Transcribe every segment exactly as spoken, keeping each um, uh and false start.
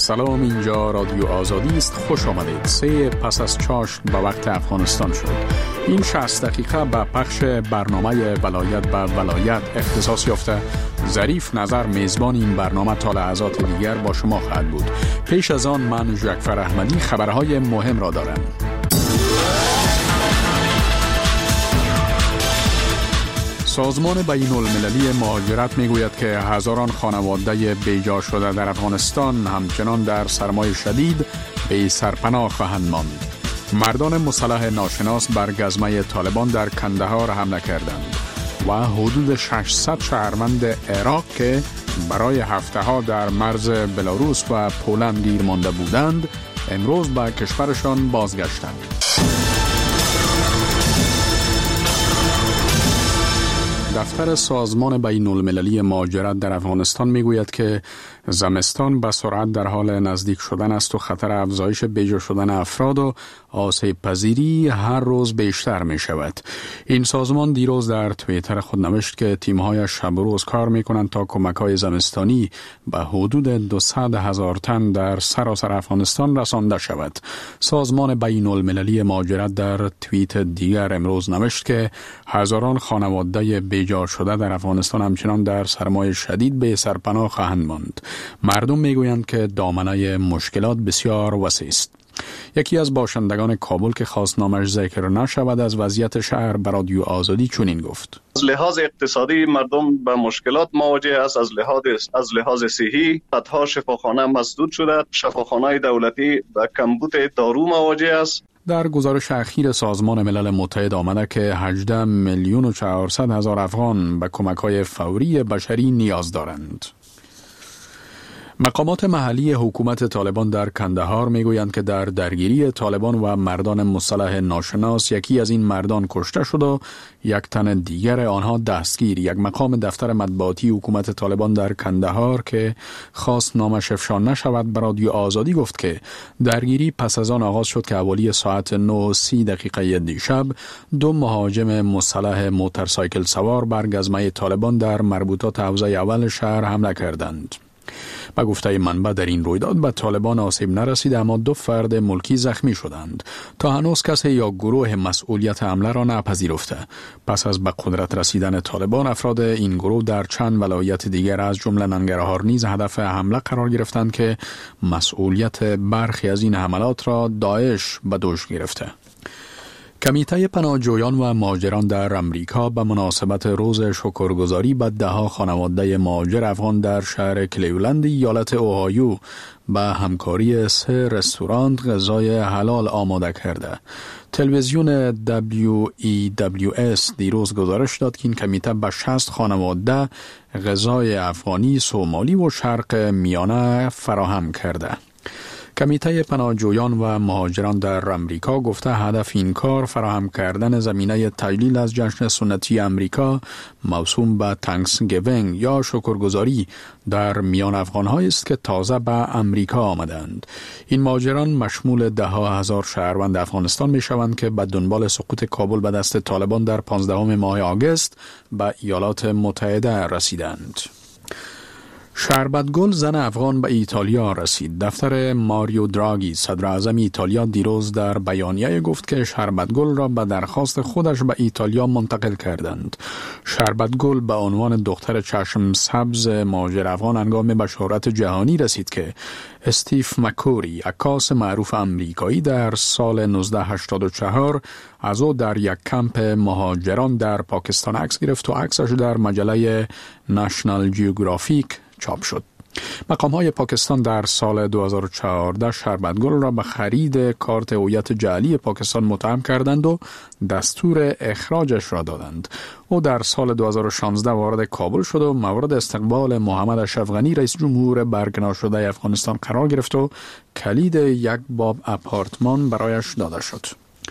سلام، اینجا رادیو آزادی است. خوش آمدید. سه پس از چاشت به وقت افغانستان شد. این شصت دقیقه به پخش برنامه ولایت به ولایت اختصاص یافته. ظریف نظر میزبان این برنامه تا لحظات دیگر با شما خواهد بود. پیش از آن من جعفر احمدی خبرهای مهم را دارم. سازمان بین المللی مهاجرت میگوید که هزاران خانواده بیجا شده در افغانستان همچنان در سرمای شدید به سرپناه خواهند ماند. مردان مسلح ناشناس بر گزمه طالبان در کندهار حمله کردند و حدود ششصد شهروند عراق که برای هفته ها در مرز بلاروس و پولند گیر مانده بودند امروز به کشورشان بازگشتند. دفتر سازمان بین المللی مهاجرت در افغانستان میگوید که زمستان به سرعت در حال نزدیک شدن است و خطر افزایش بیجا شدن افراد و آسیب پذیری هر روز بیشتر می شود. این سازمان دیروز در توییتر خود نوشت که تیم‌های شب و روز کار می کنند تا کمک‌های زمستانی به حدود دویست هزار تن در سراسر افغانستان رسانده شود. سازمان بین المللی مهاجرت در توییت دیگر امروز نوشت که هزاران خانواده بیجا شده در افغانستان همچنان در سرمای شدید به سرپناه خواهند ماند. مردم میگویند که دامنه مشکلات بسیار وسیع است. یکی از باشندگان کابل که خواست نامش ذکر نشود از وضعیت شهر به رادیو آزادی چنین گفت: از لحاظ اقتصادی مردم به مشکلات مواجه است. از لحاظ از لحاظ صحی صدها شفاخانه مسدود شده. شفاخانه‌های دولتی به کمبود دارو مواجه است. در گزارش اخیر سازمان ملل متحد آمده که هجده میلیون و چهارصد هزار افغان به کمک‌های فوری بشری نیاز دارند. مقامات محلی حکومت طالبان در کندهار میگویند که در درگیری طالبان و مردان مسلح ناشناس یکی از این مردان کشته شد و یک تن دیگر آنها دستگیر. یک مقام دفتر مطبوعاتی حکومت طالبان در کندهار که خواست نامش افشا نشود به رادیو آزادی گفت که درگیری پس از آن آغاز شد که حوالی ساعت نه و سی دقیقه دیشب دو مهاجم مسلح موتورسایکل سوار بر گزمه طالبان در مربوطات حوزه اول شهر حمله کردند. با گفته منبع در این رویداد به طالبان آسیب نرسید اما دو فرد ملکی زخمی شدند. تا هنوز کسی یا گروه مسئولیت حمله را نپذیرفته. پس از به قدرت رسیدن طالبان افراد این گروه در چند ولایت دیگر از جمله ننگرهار نیز هدف حمله قرار گرفتند که مسئولیت برخی از این حملات را داعش به دوش گرفته. کمیته پناهجویان و مهاجران در امریکا به مناسبت روز شکرگزاری به ده‌ها خانواده مهاجر افغان در شهر کلیولند ایالت اوهایو به همکاری سه رستوران غذای حلال آماده کرده. تلویزیون دبلیو ای دبلیو اس دیروز گزارش داد که این کمیته به شصت خانواده غذای افغانی، سومالی و شرق میانه فراهم کرده. کمیته پناهجویان و مهاجران در امریکا گفته هدف این کار فراهم کردن زمینه تجلیل از جشن سنتی امریکا موسوم به تانکسگیوینگ یا شکرگزاری در میان افغان‌هایی است که تازه به امریکا آمدند. این مهاجران مشمول ده ها هزار شهروند افغانستان می شوند که به دنبال سقوط کابل به دست طالبان در پانزدهم ماه آگوست به ایالات متحده رسیدند. شربتگل زن افغان به ایتالیا رسید. دفتر ماریو دراگی صدر اعظم ایتالیا دیروز در بیانیه گفت که شربتگل را به درخواست خودش به ایتالیا منتقل کردند. شربتگل به عنوان دختر چشم سبز مهاجر افغان هنگام به شهرت جهانی رسید که استیف مکوری عکاس معروف آمریکایی در سال نوزده هشتاد و چهار از او در یک کمپ مهاجران در پاکستان عکس گرفت و عکسش در مجله نشنال جیوگرافیک چاپ شد. مقام‌های پاکستان در سال دو هزار و چهارده شربتگل را به خرید کارت هویت جعلی پاکستان متهم کردند و دستور اخراجش را دادند. او در سال دو هزار و شانزده وارد کابل شد و مورد استقبال محمد اشرف غنی رئیس جمهور برکنار شده افغانستان قرار گرفت و کلید یک باب آپارتمان برایش داده شد.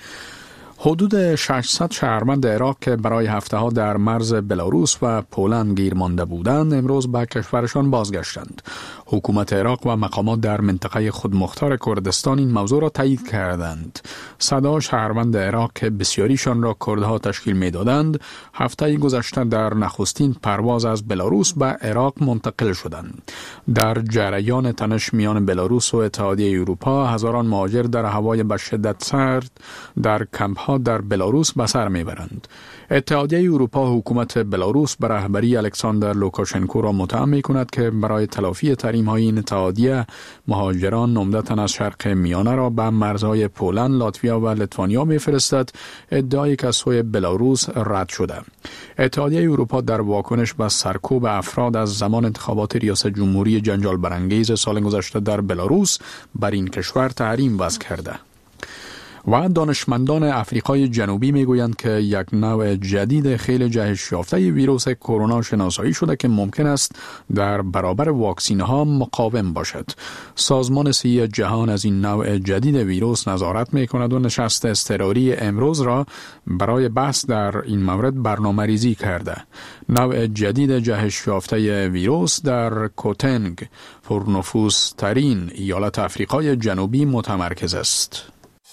حدود ششصد شهروند عراق که برای هفته ها در مرز بلاروس و پولند گیر مانده بودند امروز به کشورشان بازگشتند. حکومت عراق و مقامات در منطقه خودمختار کردستان این موضوع را تایید کردند. صدا شهروند عراق که بسیاریشان را کردها تشکیل می‌دادند، هفته گذشته در نخستین پرواز از بلاروس به عراق منتقل شدند. در جریان تنش میان بلاروس و اتحادیه اروپا، هزاران مهاجر در هوای به شدت سرد در کمپ‌ها در بلاروس به سر می‌برند. اتحادیه اروپا حکومت بلاروس به رهبری الکساندر لوکاشنکو را متهم می‌کند که برای تلافی تحریم‌های این اتحادیه مهاجران عمدتاً از شرق میانه را به مرزهای پولند، لاتویا و لیتوانیا می‌فرستد، ادعایی که از سوی بلاروس رد شده. اتحادیه اروپا در واکنش به سرکوب افراد از زمان انتخابات ریاست جمهوری جنجال برانگیز سال گذشته در بلاروس بر این کشور تحریم وضع کرده. و دانشمندان افریقای جنوبی میگویند که یک نوع جدید خیلی جهش یافته ویروس کرونا شناسایی شده که ممکن است در برابر واکسین ها مقاوم باشد. سازمان صحی جهان از این نوع جدید ویروس نظارت میکند و نشست اضطراری امروز را برای بحث در این مورد برنامه ریزی کرده. نوع جدید جهش یافته ویروس در کوتنگ، پرنفوذ ترین ایالت افریقای جنوبی، متمرکز است.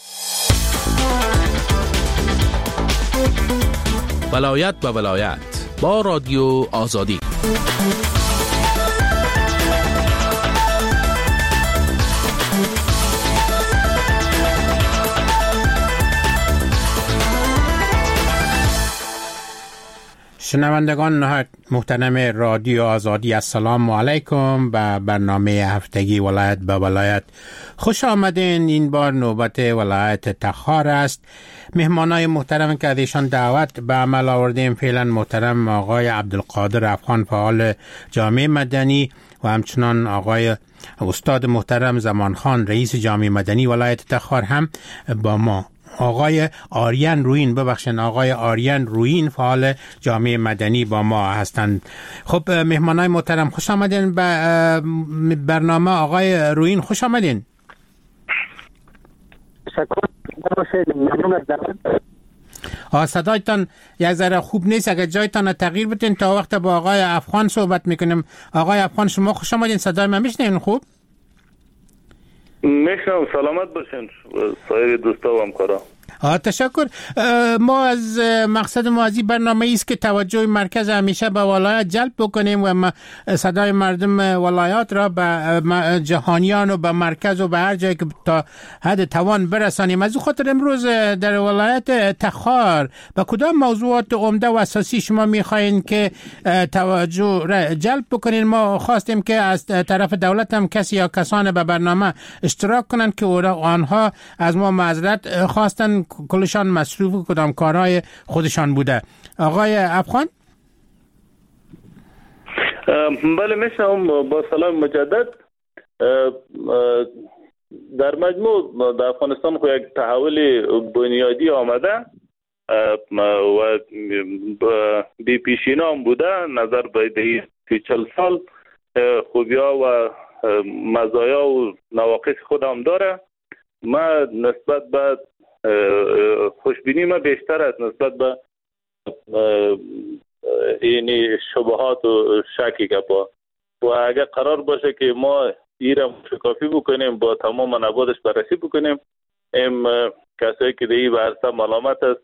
ولایت به ولایت با رادیو آزادی. شنوندگان نهایت محترم رادیو آزادی، السلام علیکم. به برنامه هفتگی ولایت به ولایت خوش آمدین. این بار نوبت ولایت تخار است. مهمانای محترم که ازشان دعوت به عمل آوردیم فعلا محترم آقای عبدالقادر افغان، فعال جامعه مدنی، و همچنان آقای استاد محترم زمان خان، رئیس جامعه مدنی ولایت تخار هم با ما. آقای آریان روین ببخشن آقای آریان روین فعال جامعه مدنی با ما هستند. خب مهمانای محترم خوش آمدین به برنامه. آقای روین خوش آمدین. آه صدایتان یک ذره خوب نیست، اگر جایتان تغییر بدین تا وقت با آقای افغان صحبت میکنیم. آقای افغان شما خوش آمدین، صدای من میشنین خوب؟ میشنم. سلامت باشین سایر دوستا و همکارا. تشکر. ما از مقصد ما از این برنامه است که توجه مرکز همیشه به ولایت جلب بکنیم و صدای مردم ولایات را به جهانیان و به مرکز و به هر جایی که تا حد توان برسانیم. از خاطر امروز در ولایت تخار به کدام موضوعات عمده و اساسی شما میخواین که توجه را جلب بکنین؟ ما خواستیم که از طرف دولت هم کسی یا کسان به برنامه اشتراک کنند که آنها از ما معذرت خواستن، کلشان مصروف کدام کارهای خودشان بوده. آقای افغان؟ بله میشم. با سلام مجدد. در مجموع در افغانستان خو یک تحول بنیادی آمده و بی پیشینه هم بوده. نظر به دی سی چل سال خوبیا و مزایا و نواقص خود هم داره. ما نسبت به خوشبینی ما بیشتر است نسبت به اینی شبهات و شکی که با و اگر قرار باشه که ما ایران شکافی بکنیم، با تمام منابعش بررسی بکنیم، ام کسایی که دیگه ورسته ملامت است،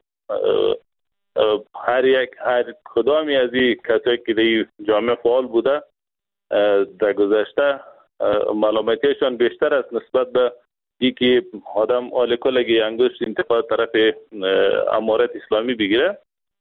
هر یک هر کدامی از این کسایی که دیگه جامعه فعال بوده در گذشته ملامتیشان بیشتر است نسبت به ای که آدم آلکلگی انگشت انتقاد طرف امارت اسلامی بگیره.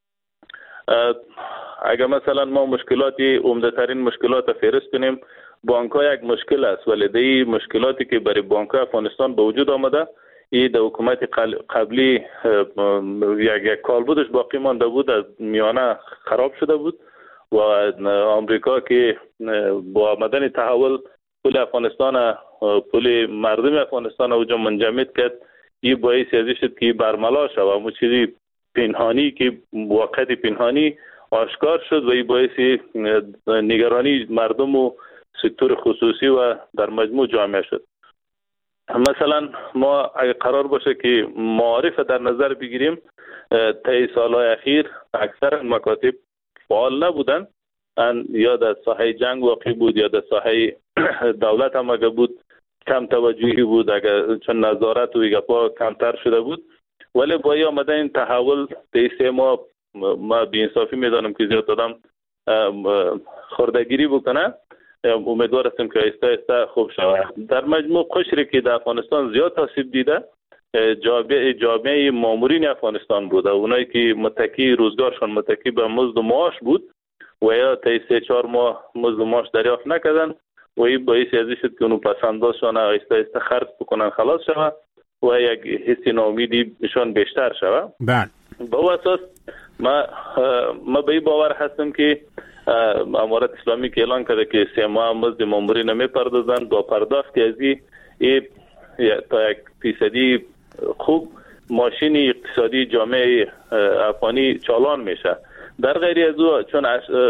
اگر مثلا ما مشکلاتی عمده ترین مشکلات فهرست کنیم، بانک ها یک مشکل است، ولی دی مشکلاتی که برای بانک افغانستان به وجود آمده این در حکومت قبلی یک یک کالبدش باقی مانده بود، از میانه خراب شده بود و آمریکا که با آمدن تحول پول افغانستان پول مردم افغانستان اوجا منجمد کرد. این باعث ازی شد که برملا شد و همون چیزی پنهانی که وقت پنهانی آشکار شد و این باعث نگرانی مردم و سکتور خصوصی و در مجموع جامعه شد. مثلا ما اگر قرار باشه که معارف در نظر بگیریم، طی سالهای اخیر اکثر مکاتب فعال نبودن، یا در ساحه جنگ واقع بود یا در ساحه دولت هم اگه بود کم توجهی بود، اگه چون نظارت و گپا کمتر شده بود. ولی با ای آمده این تحول در سه ماه ما بی‌انصافی میدانم که زیاد آدم خوردگیری بکنه. امیدوار هستیم که ایسته ایسته خوب شود. در مجموع قشری که در افغانستان زیاد آسیب دیده جامعه جامعه مامورین افغانستان بوده، اونایی که متکی روزگارشان متکی به مزد و معاش بود و یا تا سه چهار ماه مزد و معاش دریافت نکردن و این باعث ازی شد که اونو پسندازشان ایسته ایسته خرج بکنن خلاص شود و یک حس ناامیدی بهشان بیشتر شود. بله. با اساس ما ما به این باور هستم که امارت اسلامی که اعلان کرده که سه ماه مزد مامورین نمیپردازند، با پرداخت ازی ای تا یک فیصدی خوب ماشین اقتصادی جامعه افغانی چالان میشه. در غیر از او چون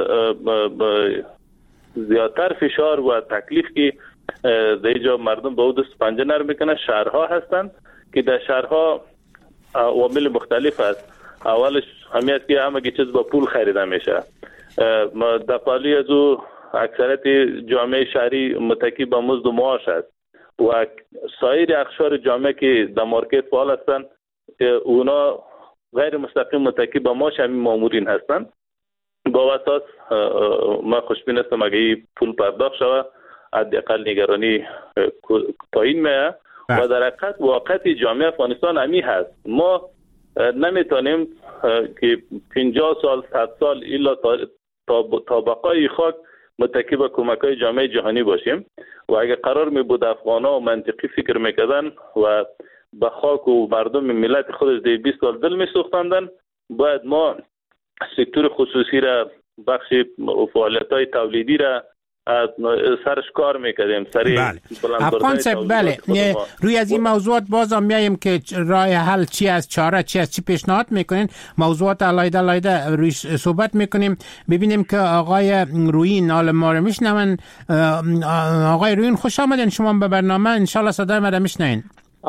زیادتر فشار و تکلیف که در اینجا مردم به او دست پنجه نرم میکنه، شهرها هستند که در شهرها عوامل مختلف است. اولش همیست که همه چیز با پول خریده میشه. در پالی از او اکثریت جامعه شهری متکی به مزد و معاش است و سایر اقشار جامعه که در مارکت فعال هستند اونا غیر مستقیم متکی به معاش همین مامورین هستند. با اساس ما خوشبین هستم اگه این پول پرداخت شود حداقل نگرانی پایین میاد و در حقیقت واقعیت جامعه افغانستان همی هست. ما نمیتونیم که پنجاه سال صد سال الا تا بقای خاک متکی به کمک‌های جامعه جهانی باشیم و اگر قرار می بود افغانا و منطقی فکر میکردن و به خاک و مردم ملت خودش در بیست سال دل می سوختندن، باید ما سکتور خصوصی را بخش فعالیت‌های تولیدی را از سرش کار میکردیم. سریع بله. افغان صاحب بله روی از این موضوعات بازم میایم که راه حل چی از چاره چی از چی پیشنهاد میکنین، موضوعات علایده علایده روی صحبت میکنیم. ببینیم که آقای رویین حال ما رو میشنون. آقای رویین خوش آمدین شما به برنامه، انشالله صدای ما رو میشنین.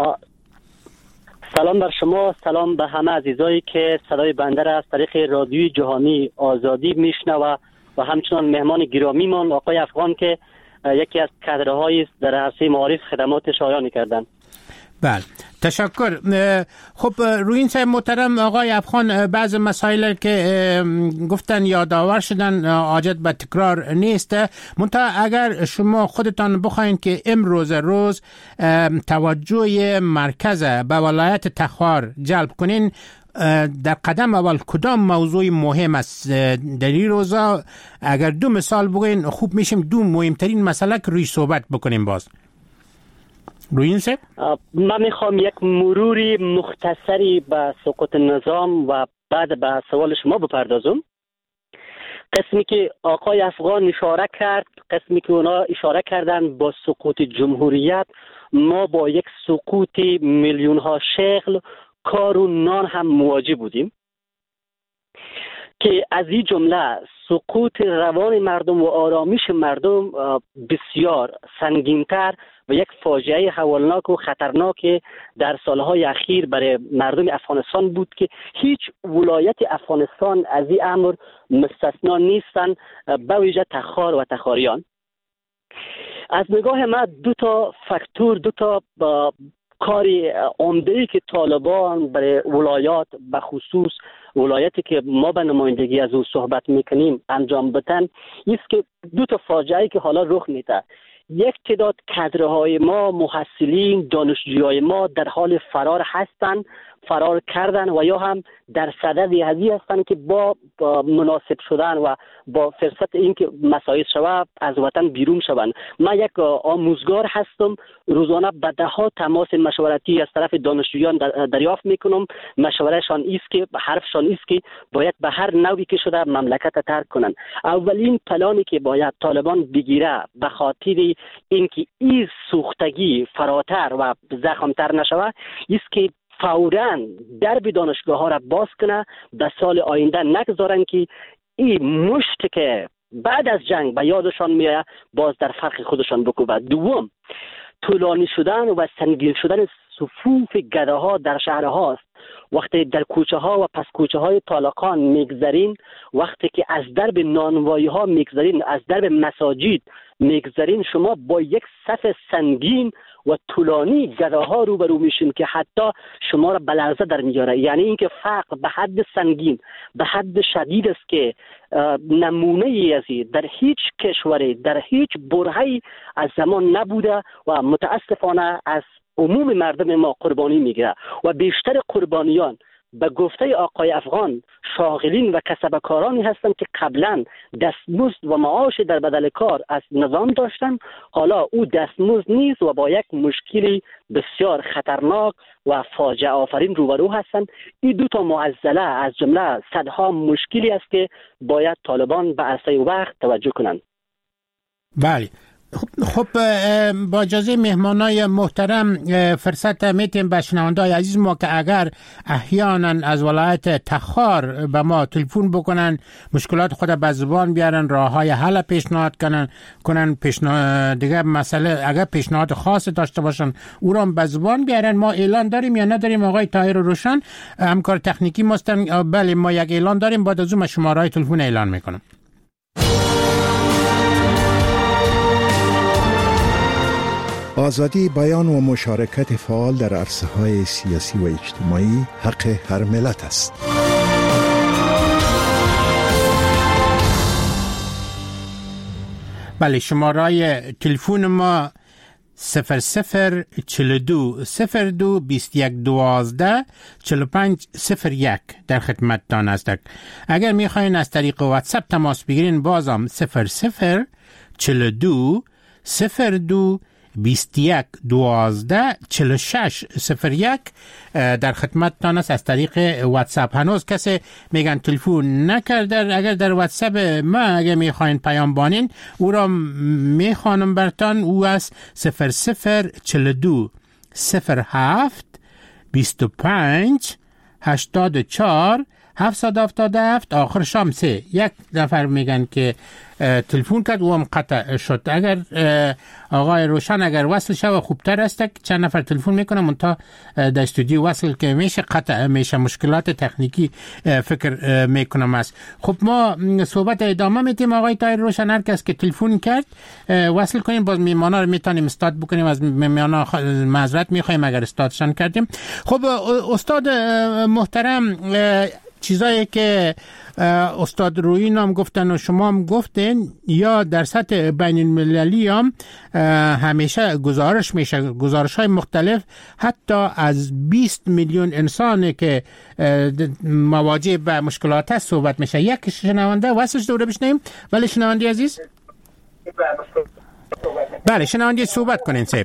سلام بر شما، سلام به همه عزیزایی که صدای بنده را از طریق رادیوی جهانی آزادی میشنوه و همچنان مهمان گرامیمان آقای افغان که یکی از کادرهای در عرصه معارف خدمات شایانی کردند. بله تشکر. خب روی این محترم آقای افغان بعض مسائل که گفتن یادآور شدن حاجت به تکرار نیست، منتها اگر شما خودتان بخواین که امروز روز توجه مرکز به ولایت تخار جلب کنین، در قدم اول کدام موضوع مهم است در این روزا؟ اگر دو مثال بگوین خوب میشیم، دو مهمترین مسئله که روی صحبت بکنیم. باز روی این سه من میخوام یک مروری مختصری به سقوط نظام و بعد به سوال شما بپردازم. قسمی که آقای افغان اشاره کرد، قسمی که اونا اشاره کردن با سقوط جمهوریت، ما با یک سقوط میلیون ها شغل کار و نان هم مواجه بودیم که از این جمله سقوط روان مردم و آرامش مردم بسیار سنگین‌تر و یک فاجعه هولناک و خطرناک در سالهای اخیر برای مردم افغانستان بود که هیچ ولایت افغانستان از این امر مستثنا نیستن، به ویژه تخار و تخاریان. از نگاه ما دو تا فاکتور، دو تا کاری عمده‌ای که طالبان برای ولایات به خصوص ولایتی که ما به نمایندگی از او صحبت میکنیم انجام بدن، است که دو تا فاجعه‌ای که حالا رخ میده. یک تعداد کادرهای ما، محصلین، دانشجویان ما در حال فرار هستند، فرار کردن و یا هم در صدد هزی هستند که با, با مناسب شدن و با فرصت اینکه مسائل شود از وطن بیرون شوند. من یک آموزگار هستم، روزانه به ده ها تماس مشورتی از طرف دانشجویان دریافت میکنم. مشورهشان است که حرفشان است که باید به هر نوعی که شده مملکت ترک کنند. اولین پلانی که باید طالبان بگیره به خاطر اینکه این سوختگی فراتر و زخمتر نشود است که فوراً درب دانشگاه ها را باز کنه، به سال آینده نگذارن که این مشت که بعد از جنگ به یادشان میاد باز در فرق خودشان بکوبه. دوم، طولانی شدن و سنگین شدن صفوف گداها در شهرهاست. وقتی در کوچه ها و پس کوچه های طالقان میگذرین، وقتی که از درب نانوایی ها میگذرین، از درب مساجد میگذرین، شما با یک صف سنگین و طولانی گداها روبرو میشین که حتی شما را به لرزه در میاره. یعنی اینکه فقر به حد سنگین، به حد شدید است که نمونه ای ازی در هیچ کشوری، در هیچ برهه‌ای از زمان نبوده و متاسفانه از عموم مردم ما قربانی میگیره و بیشتر قربانیان به گفته آقای افغان شاغلین و کسبکارانی هستند که قبلا دستمزد و معاش در بدل کار از نظام داشتن، حالا او دستمزد نیست و با یک مشکلی بسیار خطرناک و فاجعه آفرین روبرو هستند. این دو تا معضله از جمله صدها مشکلی است که باید طالبان به عرصه وقت توجه کنند. بله. خب با اجازه مهمانای محترم فرصت میتیم به شنونده‌های عزیز ما که اگر احیانا از ولایت تخار به ما تلفن بکنن، مشکلات خود به زبان بیارن، راههای حل پیشنهاد کنن کنن پیشنهاد دیگه مسئله اگر پیشنهاد خاص داشته باشن او را به زبان بیارن. ما اعلان داریم یا نداریم؟ آقای طاهر روشن همکار تکنیکی ماستن. بله ما یک اعلان داریم، بعد از اون شماره تلفن اعلان میکنم. آزادی بیان و مشارکت فعال در عرصه‌های سیاسی و اجتماعی حق هر ملت است. بله شماره تلفن ما صفر صفر چهل و دو صفر دو بیست و یک دوازده چهل و پنج صفر یک در خدمتتان است. اگر میخواین از طریق واتساپ تماس بگیرین بازم صفر صفر چهل و دو صفر دو بیست و یک دوازده چهل و شش صفر یک در خدمتتان است از طریق واتساپ. هنوز کسی میگن تلفن نکرده، اگر در واتساپ ما اگر میخواین پیام بانین او را میخوانم برتان. او است صفر صفر چهل و دو صفر هفت بیست و پنج هشتاد و چهار هفتصد و هفتاد و هفت آخر شام سه. یک نفر میگن که تلفن کرد و هم قطع شد. اگر آقای روشن اگر وصل شد خوبتر است. چند نفر تلفن میکنم منتها در استودیو وصل که میشه قطع میشه، مشکلات تکنیکی فکر میکنم است. خب ما صحبت ادامه میتیم. آقای طاهر روشن هر کس که تلفن کرد وصل کنیم، باز میمانا رو میتونیم استاد بکنیم. از میمانا معذرت میخوایم اگر استادشان کردیم. خب استاد محترم، چیزایی که استاد رویین هم گفتن و شما هم گفتین یا در سطح بین المللی هم همیشه گزارش میشه، گزارش های مختلف حتی از بیست میلیون انسانی که مواجه به مشکلات هست صحبت میشه. یک شنونده واسش دوره بشنیم. ولی شنونده عزیز بله شنونده صحبت کنین سیب.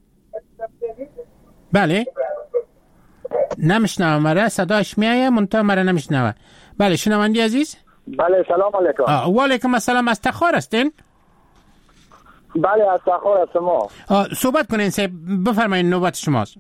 بله نمیشنوم، مرا صداش میایه منتها مرا نمیشنوه. بله شنوندی عزیز. بله سلام علیکم. و علیکم السلام. از تخار هستین؟ بله از تخار هستم. ما صحبت کنین سه بفرمایید نوبت شماست.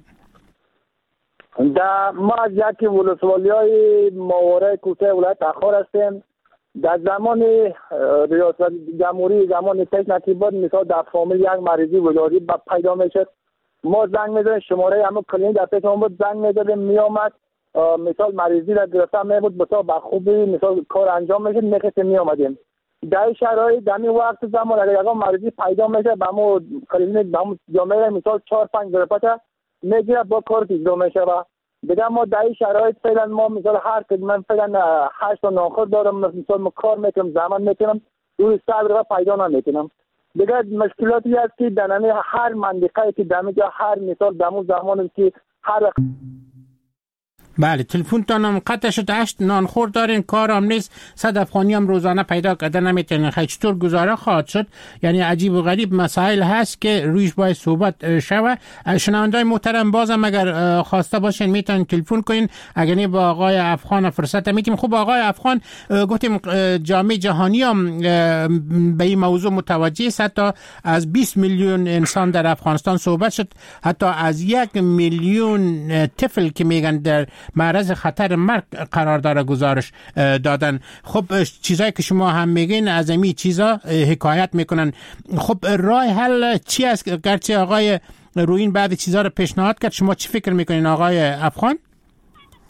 در ما از یکی ولسوالیای ماوره کوته ولایت تخار هستیم. در زمان ریاست جمهوری زمان تک نتیبات مثال در فامیل یک مریضی ولادی پیدا میشد، ما زنگ میزدیم شماره همون کلینیک در پیش ما بود، زنگ میزدیم میامد مثال مریضی را گرفتن میبود بسا با خوبی مثال کار انجام میشد میخواستیم میامدیم. در شرایط در این وقت زمان اگر یکم مریضی پیدا میشه با ما کلینیک با ما جامعه مثال چهار پنج گرفته میگیره با کار اجرا میشه. و دیگه ما در این شرایط فعلا ما مثال هر که من فعلا هشت تا ناخور دارم، مثال ما کار میکنم زمان میکنم روی صبر را پیدا نمیکنم. دیگه مشکلاتی هست که در هر منطقه که در هر مثال دمو زمانی که هر بله تلفن تانم قطع شد. هشت نانخور دارین، کار هم نیست، صد افغانی هم روزانه پیدا کردن نمیتونین. خیلی چطور گزاره خواهد شد؟ یعنی عجیب و غریب مسائل هست که رویش باید صحبت شوه. شنوندای محترم بازم اگر خواسته باشین میتونین تلفن کنین، اگر نه با آقای افغان فرصت میتیم. خوب آقای افغان گفتیم جامعه جهانی هم به این موضوع متوجه است، حتی از بیست میلیون انسان در افغانستان صحبت شد، حتی از یک میلیون طفل که میگن در معرض خطر مرگ قرار داره گزارش دادن. خب چیزایی که شما هم میگین از این چیزا حکایت میکنن. خب راه حل چی است؟ گرچه آقای رویین بعد چیزا رو پیشنهاد کرد، شما چی فکر میکنین آقای افغان؟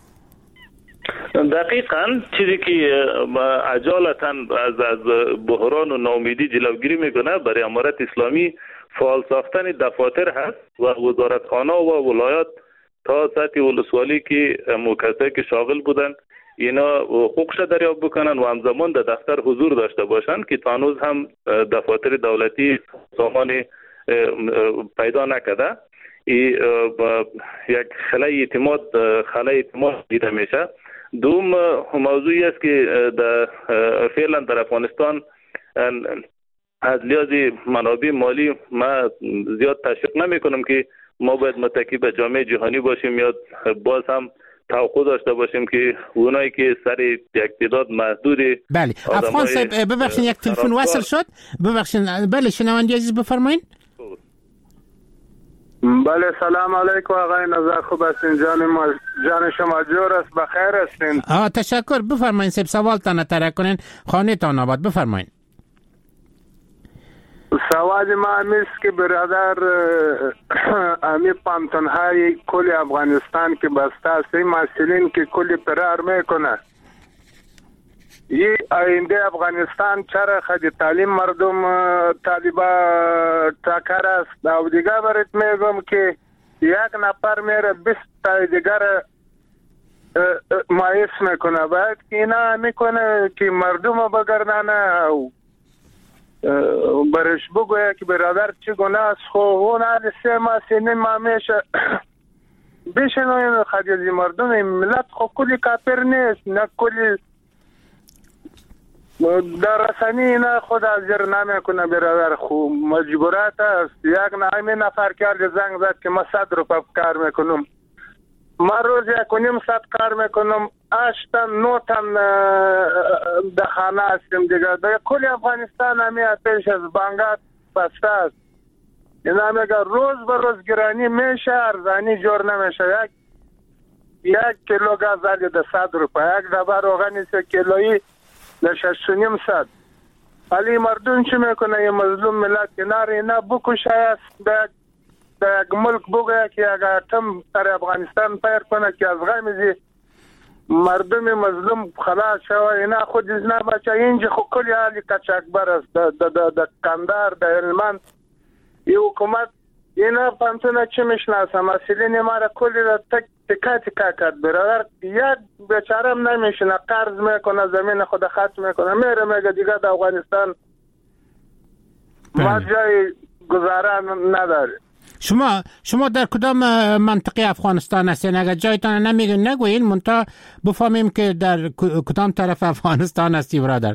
دقیقاً چیزی که عجالتاً از از بحران و ناامیدی جلوگیری میکنه برای امارت اسلامی فعال ساختن دفاتر هست و وزارتخانه و ولایات تا سطح ولسوالی که موکسه که شاغل بودن اینا حقوقش دریافت بکنن و همزمان در دفتر حضور داشته باشن که تا هنوز هم دفاتر دولتی سامان پیدا نکرده. ای یک خلای اعتماد خلای اعتماد دیده میشه. دوم موضوعی است که در فعلا در افغانستان از لحاظ منابع مالی ما زیاد تشویق نمی کنم که ما باید متکی به جامعه جهانی باشیم یا باز هم توقع داشته باشیم که اونایی که سر یک تعداد محدود. بله افغان صاحب ببخشید یک تلفن وصل شد. ببخشید بله شنونده عزیز بفرمایید. بله سلام علیکم آقای نظر خوب هستین؟ جان ما جان شما جور است بخیر هستین؟ آه تشکر. بفرمایید سب سوالتان ترک کنین خانه تان آباد. بفرمایید. سوال ما همیست که برادر امی پانتونهای کل افغانستان که بسته است این مسئولین که کلی فرار میکنه این آینده افغانستان چرا خود تعلیم مردم طالبا تاکر است و دیگه برات میگم که یک نفر میره بیست تا دیگر مایس میکنه باید که اینا میکنه که مردم بگردانه و برش بگویه که برادر چی گناه است خو اون علی سه ماه سنین ما میشه بشنوین خدیزی مردم ملت خو کلی کافر نیست نه کلی در رسانی اینا خود حاضر نمیکنه برادر خو مجبورات است. یک نهمی نفر کرد زنگ زد که ما صد روپا کار میکنم ما روز یک و نیم صد کار میکنم اشتن نوتن در خانه هستیم دیگه در کل افغانستان همی پیش از بانگات بسته است. این همیگه روز به روز گرانی میشه ارزانی جور نمیشه. یک یک کیلو گاز علی ده صد روپا یک دبا روغنی سه کیلویی ده شش و نیم صد. ولی مردم چی میکنه یه مظلوم ملت کنار اینا بکشه است در در یک ملک بگویه که یک اتم در افغانستان پیر کنه که از غمیزی مردم مظلوم خلاص شوه اینا خود از نبچه اینجا خود کلی حالی کچکبر است در کندار در علمان این حکومت اینا پانتونه چی میشناسه مسئلین ما را کلی را تکا تکا کرد برادر یک بیچارم نمیشنه قرض میکنه زمین خود خط میکنه میره میگه دیگه در افغانستان ما جای گزاره نداره. شما شما در کدام منطقه افغانستان هستین؟ اگر جایتان نمیگن نگوین منتها بفهمیم که در کدام طرف افغانستان هستی برادر.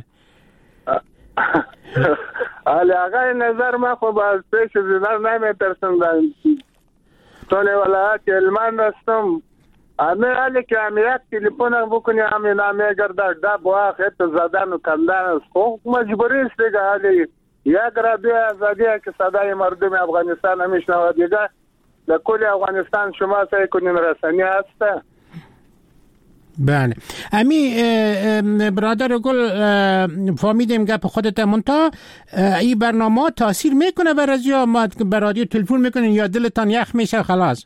علی آقای نظر ما خب از پیش زنر نمیترسم در طول ولایت علمان رستم همه حالی که همه یک تلیفون بکنی همه نامه گرده ده با خیط زدن و کندن است خب مجبوری است دیگه حالی یک رادیو آزادی که صدای مردم افغانستان همیشنوه دیگه در کل افغانستان شما سعی کنین رسانی هسته. بله امی برادر گل فهمیدیم گپ خودت منتها این برنامه تاثیر میکنه بر از یا ما به رادیو تلفن میکنین یا دلتان یخ میشه خلاص؟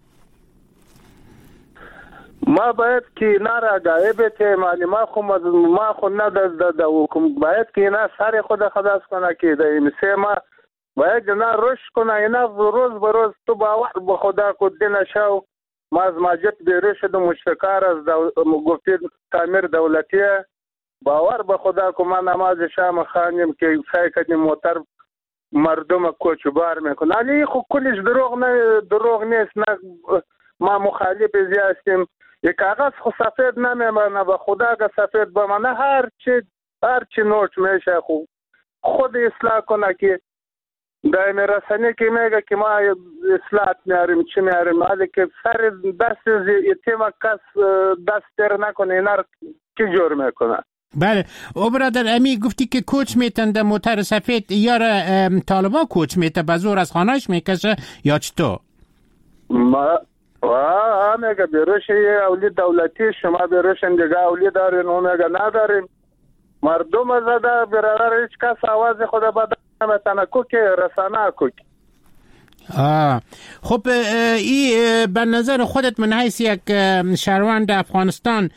ما باید که اینا را گایه بیته ما خود ما خود ندازده در حکم باید که اینا سر خود خداست کنه که در این سه ما باید اینا رشد کنه اینا روز بروز تو باور به خدا کدی نشو ما از ماجد بیره شد و مشتکار از گفتی تعمیر دولتیه باور به خدا که ما نماز شام خانیم که سعی کنیم موتر مردم کوچبار میکنه علی خود کلش دروغ نه دروغ نیست نه ما مخالف هستیم یک کاغذ خود سفید نمیمانه و خدا که سفید بمانه هر چی هر چی نوچ میشه خود خود اصلاح کنه که دائم رسانه که میگه که ما اصلاحات میاریم چی میاریم حالی که سر دست یتیم کس دست تر نکنه اینا کی جور میکنه. بله او برادر امی گفتی که کوچ میتن در موتر سفید یار طالبا کوچ میته بزور از خانهش میکشه یا چطور؟ ما واه میگه بیروش اولی دولتی شما بیروشن دیگه اولی دارین اون میگه نداریم مردم زده برادر هیچ کس آواز خود بدن نمیتنه کوکی رسانه کوکی. آه خب ای به نظر خودت من حیث یک شهروند افغانستان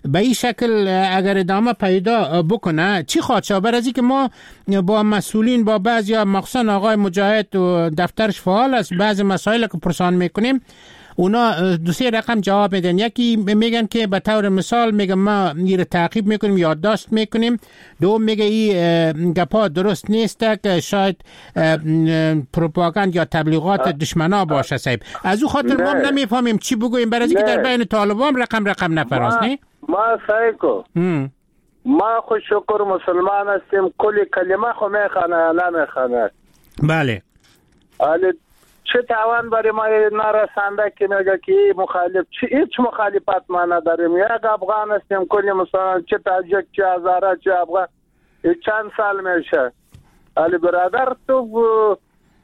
به این شکل اگر ادامه پیدا بکنه چی خواهد شد؟ برای از اینکه ما با مسئولین، با بعضی یا مخصوصا آقای مجاهد و دفترش فعال است، بعضی مسائل که پرسان میکنیم اونا دو سه رقم جواب میدن. یکی میگن که به طور مثال میگن ما این رو تعقیب میکنیم، یادداشت میکنیم. دوم میگه این گپا درست نیست که شاید پروپاگاند یا تبلیغات دشمنا باشه. صاحب از او خاطر ما نمیفهمیم چی بگویم، برای اینکه در بین طالبان رقم رقم نفراست. نه ما سایکو ما خو شکر مسلمان هستیم، کلی کلمه خو میخوانه نمیخوانه. بله حالا چه توان برای ما نرسنده که میگه که مخالف چی هیچ مخالفت ما نداریم. یک افغان هستیم، کلی مسلمان، چه تاجیک چه هزاره چه افغان. چند سال میشه علی برادر تو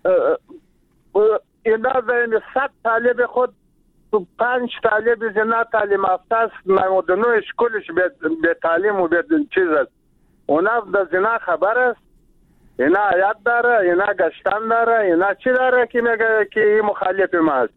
اینا بین صد طالب خود تو پنج طالب زنا تعلیم یافته است، نود و نه اشکالش به تعلیم و به چیز است. اونا در زنا خبر است، اینا آیات داره، اینا گشتن داره، اینا چی داره که میگه که این مخالف ما است.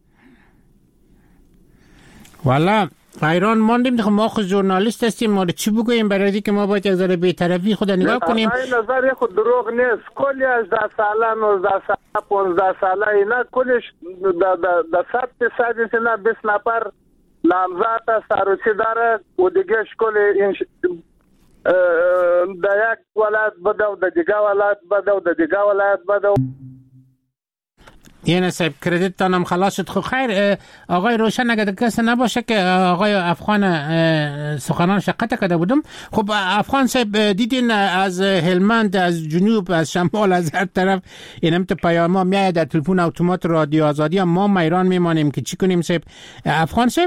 والا ایران ماندیم که ما خود ژورنالیست هستیم، ما چی بگوییم؟ برای اینکه ما باید یک ذره بی‌طرفی خود نگاه کنیم. این نظر خود دروغ نیست. کلی از ده ساله نوزده ساله پانزده ساله اینا کلش در صد درصد اینا بیست نفر نامزد است، عروسی داره و دیگه اشکال این در یک ولایت بده و در دیگه ولایت بده و در دیگه ولایت بده. یعنی صاحب کردیت تانم خلاص شد. خب خیر آقای روشن، اگر کسی نباشه که آقای افغان سخنان شقت کرده بودم. خب افغان صاحب دیدین از هلمند، از جنوب، از شمال، از هر طرف این هم تو پیام ها میاد در تلفن اتومات رادیو آزادی. ما میران میمانیم که چی کنیم صاحب؟ افغان صاحب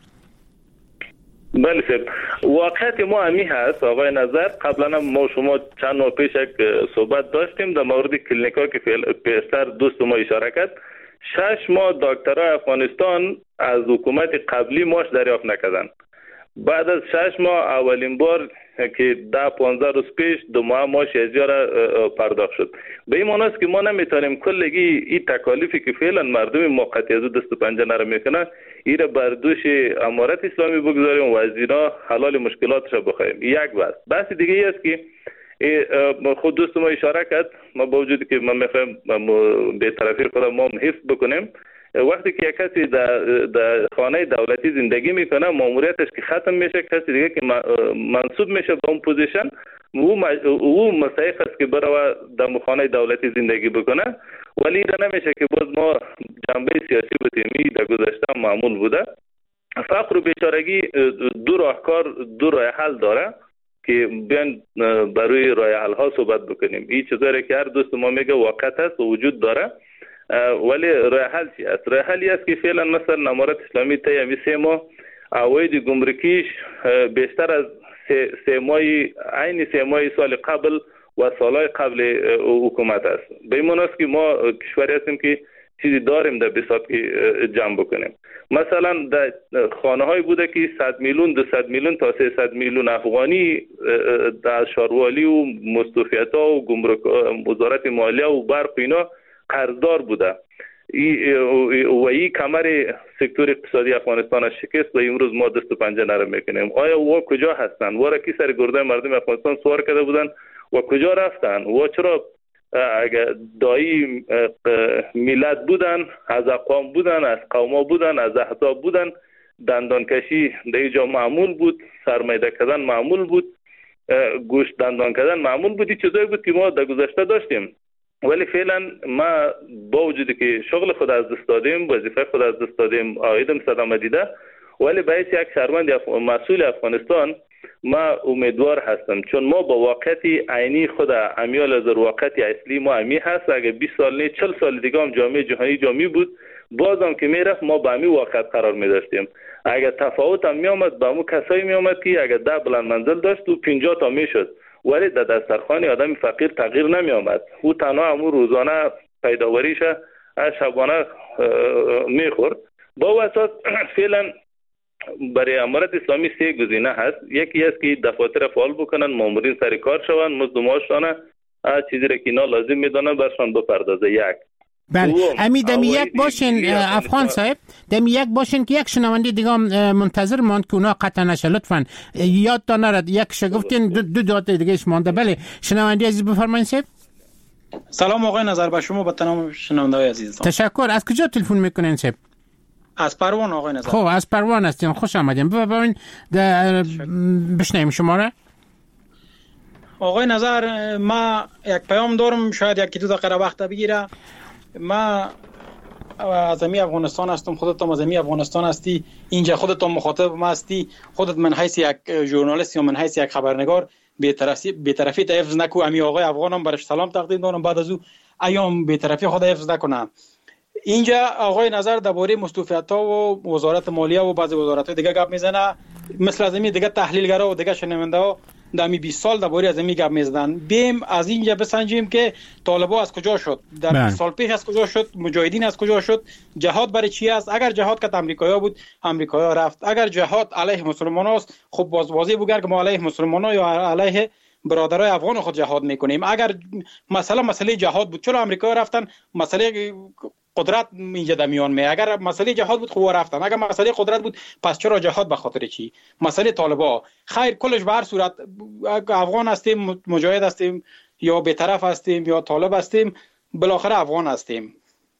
بله صاحب، واقعیت ما همی هست آقای نظر. قبلا ما شما چند ماه پیش یک صحبت داشتیم در مورد کلینیکا که پیشتر دوست ما اشاره کرد. شش ماه دکترای افغانستان از حکومت قبلی ماش دریافت نکردن. بعد از شش ماه اولین بار که ده پانزده روز پیش دو ماه ماش اجاره پرداخت شد. به این معنی است که ما نمیتونیم کلگی این تکالیفی که فعلا مردم موقتی از دست و پنجه نرم میکنه این را بر دوش امارت اسلامی بگذاریم و از اینا حلال مشکلاتش بخوایم. یک بس بس دیگه ای است که خود دوست ما اشاره کرد، ما با وجودی که ما میخوایم به طرفی خود ما حفظ بکنیم، وقتی که یک کسی در, در خانه دولتی زندگی میکنه ماموریتش که ختم میشه، کسی دیگه که منصوب میشه به اون پوزیشن او او مستحق است که بره در خانه دولتی زندگی بکنه. ولی این نمیشه که باز ما جنبه سیاسی بتیمی در گذشته معمول بوده. فقر و بیچارگی دو راهکار دو راه حل داره که بیان برای راه حل ها صحبت بکنیم. این چیزایی که هر دوست ما میگه واقعیت است و وجود داره، ولی راه حل چی است؟ راه حلی است که فعلا مثلا امارت اسلامی تا همین سه ماه عواید گمرکیش بیشتر از سه, سه ماهی عین سه ماهی سال قبل و سالهای قبل حکومت است. به این معنی است که ما کشوری هستیم که چیزی داریم در بساط که جمع بکنیم. مثلا در خانه های بوده که صد میلیون دویست میلیون تا سیصد میلیون افغانی در شاروالی و مستوفیت ها و گمرک وزارت مالیه و برق اینا قرضدار بوده. و این کمر سکتور اقتصادی افغانستان شکست و امروز ما دست و پنجه نرم میکنیم. آیا و کجا هستن؟ و را کی سر گرده مردم افغانستان سوار کرده بودن و کجا رفتن؟ و چرا اگر دایی ملت بودن، از اقوام بودن، از قوما بودن، از احزاب بودن، دندان کشی در اینجا معمول بود، سرمایه کردن معمول بود، گوشت دندان کردن معمول بود. این چیزایی بود که ما در گذشته داشتیم. ولی فعلا ما با وجودی که شغل خود از دست دادیم، وظیفه خود از دست دادیم، عایدم صدمه دیده، ولی باید یک شهروند مسئول افغانستان ما امیدوار هستم، چون ما با واقعیت عینی خود امیال از واقعیت اصلی ما امی هست. اگه بیست سال نه چهل سال دیگه هم جامعه جهانی جامعه بود، بازم که میرفت ما با امی واقعیت قرار می داشتیم. اگه تفاوت هم می آمد با امو کسایی می آمد که اگه ده بلند منزل داشت و پنجاه تا می شد، ولی در دسترخوان آدم فقیر تغییر نمی آمد. او تنها امو روزانه پیداوریش از شبانه می خورد. با واسط فعلا برای امارت اسلامی سه گزینه هست. یکی است که دفاتر فعال بکنن، مامورین سر کار شوند، مزد و معاششان از چیزی را که اینا لازم میدونن برشان بپردازه. یک بله امی دمی یک باشین افغان صاحب، دمی یک باشین که یک شنونده دیگه منتظر ماند که اونا قطع نشه لطفاً یاد تا نرد یک شگفتین دو, دو دات دیگه مانده. بله شنونده عزیز بفرمایید صاحب. سلام آقای نظر به شما، به تمام شنونده‌های عزیزتان. تشکر. از کجا تلفن میکنین صاحب؟ از پروان آقای نظر. خب از پروان هستین، خوش آمدین. ببینید بشنویم شما را. آقای نظر ما یک پیام دارم، شاید یکی دو دقیقه وقت بگیره. ما از امی افغانستان هستم، خودت هم از امی افغانستان هستی، اینجا خودت هم مخاطب ما هستی، خودت من حیث یک ژورنالیست یا من حیث یک خبرنگار بی‌طرفی بی‌طرفی تا حفظ نکو. امی آقای افغانم برش سلام تقدیم دارم، بعد از او ایام بی‌طرفی خود حفظ نکنه. اینجا آقای نظر درباره مستوفیت‌ها و وزارت مالیه و بعضی وزارت‌های دیگه گپ میزنه، مثل از امی دیگه تحلیلگرا و دیگه شنونده‌ها در می بیست سال درباره از امی گپ میزدن. بیم از اینجا بسنجیم که طالبان از کجا شد، در بیست سال پیش از کجا شد، مجاهدین از کجا شد، جهاد برای چی است. اگر جهاد که امریکایی‌ها بود امریکایی‌ها رفت، اگر جهاد علیه مسلمان‌ها است خب باز واضح بوگر که ما علیه مسلمان‌ها یا علیه برادرای افغان خود جهاد میکنیم. اگر مثلا مسئله جهاد بود چرا امریکا رفتن؟ مسئله قدرت اینجا در میان می. اگر مسئله جهاد بود خوب رفتن، اگر مسئله قدرت بود پس چرا جهاد به خاطر چی؟ مسئله طالبا خیر کلش به هر صورت افغان هستیم، مجاهد هستیم یا بی‌طرف هستیم یا طالب هستیم، بالاخره افغان هستیم.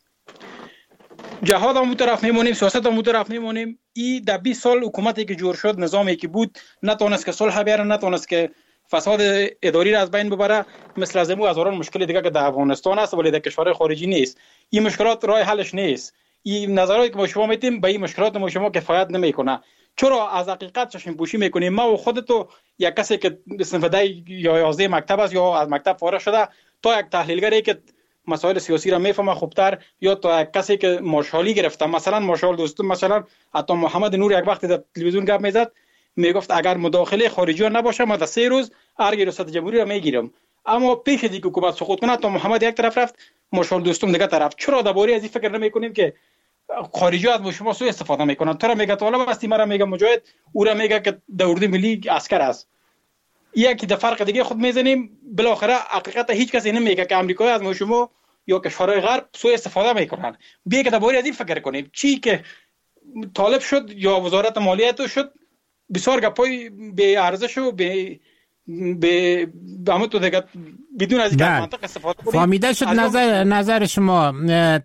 جهاد هم طرف میمونیم، سیاست هم طرف میمونیم. این در بیست سال حکومتی که جور شد، نظامی که بود نتونست که صلح بیاره، نتونست که فساد اداری را از بین ببره. مثل از امو هزاران مشکل دیگه که در افغانستان است ولی در کشورهای خارجی نیست. این مشکلات راه حلش نیست. این نظرایی که ما شما میتیم به این مشکلات ما شما کفایت نمیکنه. چرا از حقیقت چشم پوشی میکنیم؟ ما و خودتو یک کسی که صنفده یا یازده مکتب است یا از مکتب فارغ شده تا یک تحلیلگری که مسائل سیاسی را میفهمه خوبتر، یا تا یک کسی که مارشالی گرفته، مثلا مارشال دوستم، مثلا حتی محمد نور یک وقت در تلویزیون گپ میزد میگفت اگر مداخله خارجی نباشه ما در سه روز ارگ ریاست جمهوری را میگیرم. اما پیش دیگه حکومت سقوط کنه تا محمد یک طرف رفت، مارشال دوستم دیگه طرف. چرا درباره از این فکر نمیکنیم که خارجی از شما سوء استفاده میکنن؟ تو را میگه طالب هستی، مرا میگه مجاهد، او را میگه که در اردو ملی عسکر است. یکی در فرق دیگه خود میزنیم. بالاخره حقیقت هیچ کسی نمیگه که امریکایی از ما شما یا کشورهای غرب سوء استفاده میکنن. بیا که درباره از این فکر کنیم. چی که طالب شد یا وزارت مالیه تو شد، بسیار گپای به ارزش و به به همون تو دیگه بدون از اینکه منطق استفاده کنیم. فهمیده شد نظر نظر شما.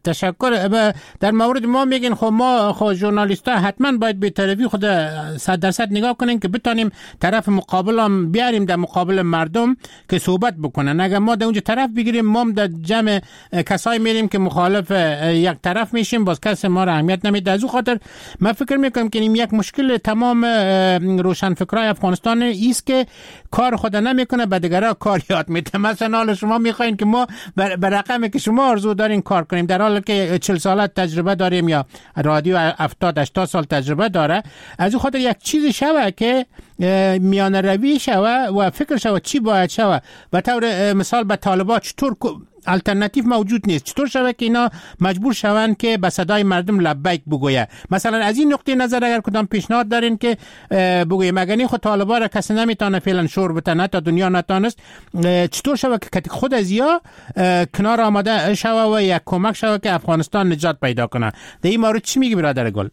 تشکر. در مورد ما میگین خب ما خب ژورنالیست‌ها حتما باید به طرفی خود صد درصد نگاه کنیم که بتونیم طرف مقابل هم بیاریم در مقابل مردم که صحبت بکنن. اگر ما در اونجا طرف بگیریم ما در جمع کسایی میریم که مخالف یک طرف میشیم، باز کس ما را اهمیت نمیده. از اون خاطر من فکر میکنم که این یک مشکل تمام روشنفکرای افغانستان است که کار خود نمیکنه، به دیگران کار یاد میده. مثلا حالا شما میخواین که ما بر رقمی که شما آرزو دارین کار کنیم، در حالی که چهل سال تجربه داریم یا رادیو هفتاد هشتاد سال تجربه داره. از این خاطر یک چیزی شوه که میان روی شوه و فکر شوه چی باید شوه. به طور مثال به طالبان چطور الټرناتیو موجود نیست، چطور شوه که اینا مجبور شوند که به صدای مردم لبیک بگویه. مثلا از این نقطه نظر اگر کدام پیشنهاد دارین که بگویه مگنی خود طالبان را کسی نمیتونه فعلا شور بتنه تا دنیا نتانست، چطور شوه که خود از یا کنار آمده شوه و یک کمک شوه که افغانستان نجات پیدا کنه. در این مورد چی میگی برادر گل؟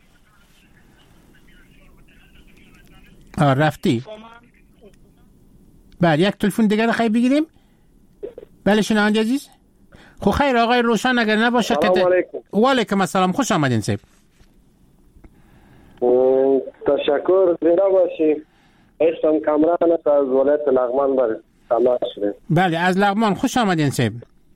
رفتی؟ بعد یک تلفن دیگر خیلی بگیریم. بله شنونده عزیز. خب خیر آقای روشن اگر نباشه که سلام علیکم. و علیکم السلام، خوش آمدین صاحب. تشکر، زنده باشی. اسمم کامران است، از ولایت لغمان بر تماس شدم. بله از لغمان خوش آمدین صاحب.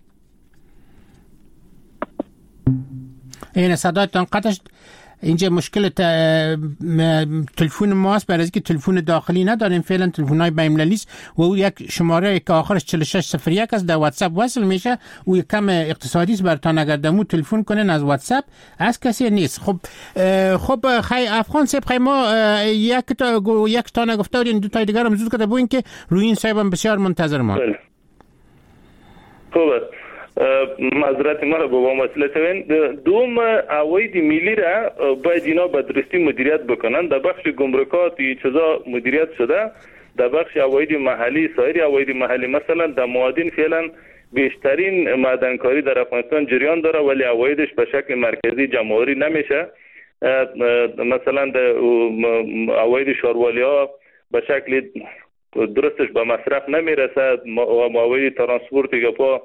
این صدایتان قطع شد. اینجا مشکل تلفن ماست، برای اینکه تلفن داخلی نداریم فعلا، تلفن‌های بین‌المللی است و او یک شماره که آخرش چهل و شش صفر یک است در واتساپ وصل میشه. او یک کم اقتصادی است براتون، اگر دمو تلفن کنین از واتساپ از کسی نیست. خب خب خی افغان صاحب خی ما یک تا یک تا نگفته بودین، دو تا دیگر هم زود کرده بودین که روی این صاحب هم بسیار منتظر ما. خوبه معذرت ما رو با مسئله توین. دوم عواید ملی را باید اینا به درستی مدیریت بکنن. در بخش گمرکات این چیزا مدیریت شده، در بخش عواید محلی سایر عواید محلی مثلا در معادن فعلا بیشترین معدنکاری در افغانستان جریان داره ولی عوایدش به شکل مرکزی جمع‌آوری نمیشه. مثلا عواید شاروالی ها به شکل درستش به مصرف نمیرسد و عواید ترانسپورت گپا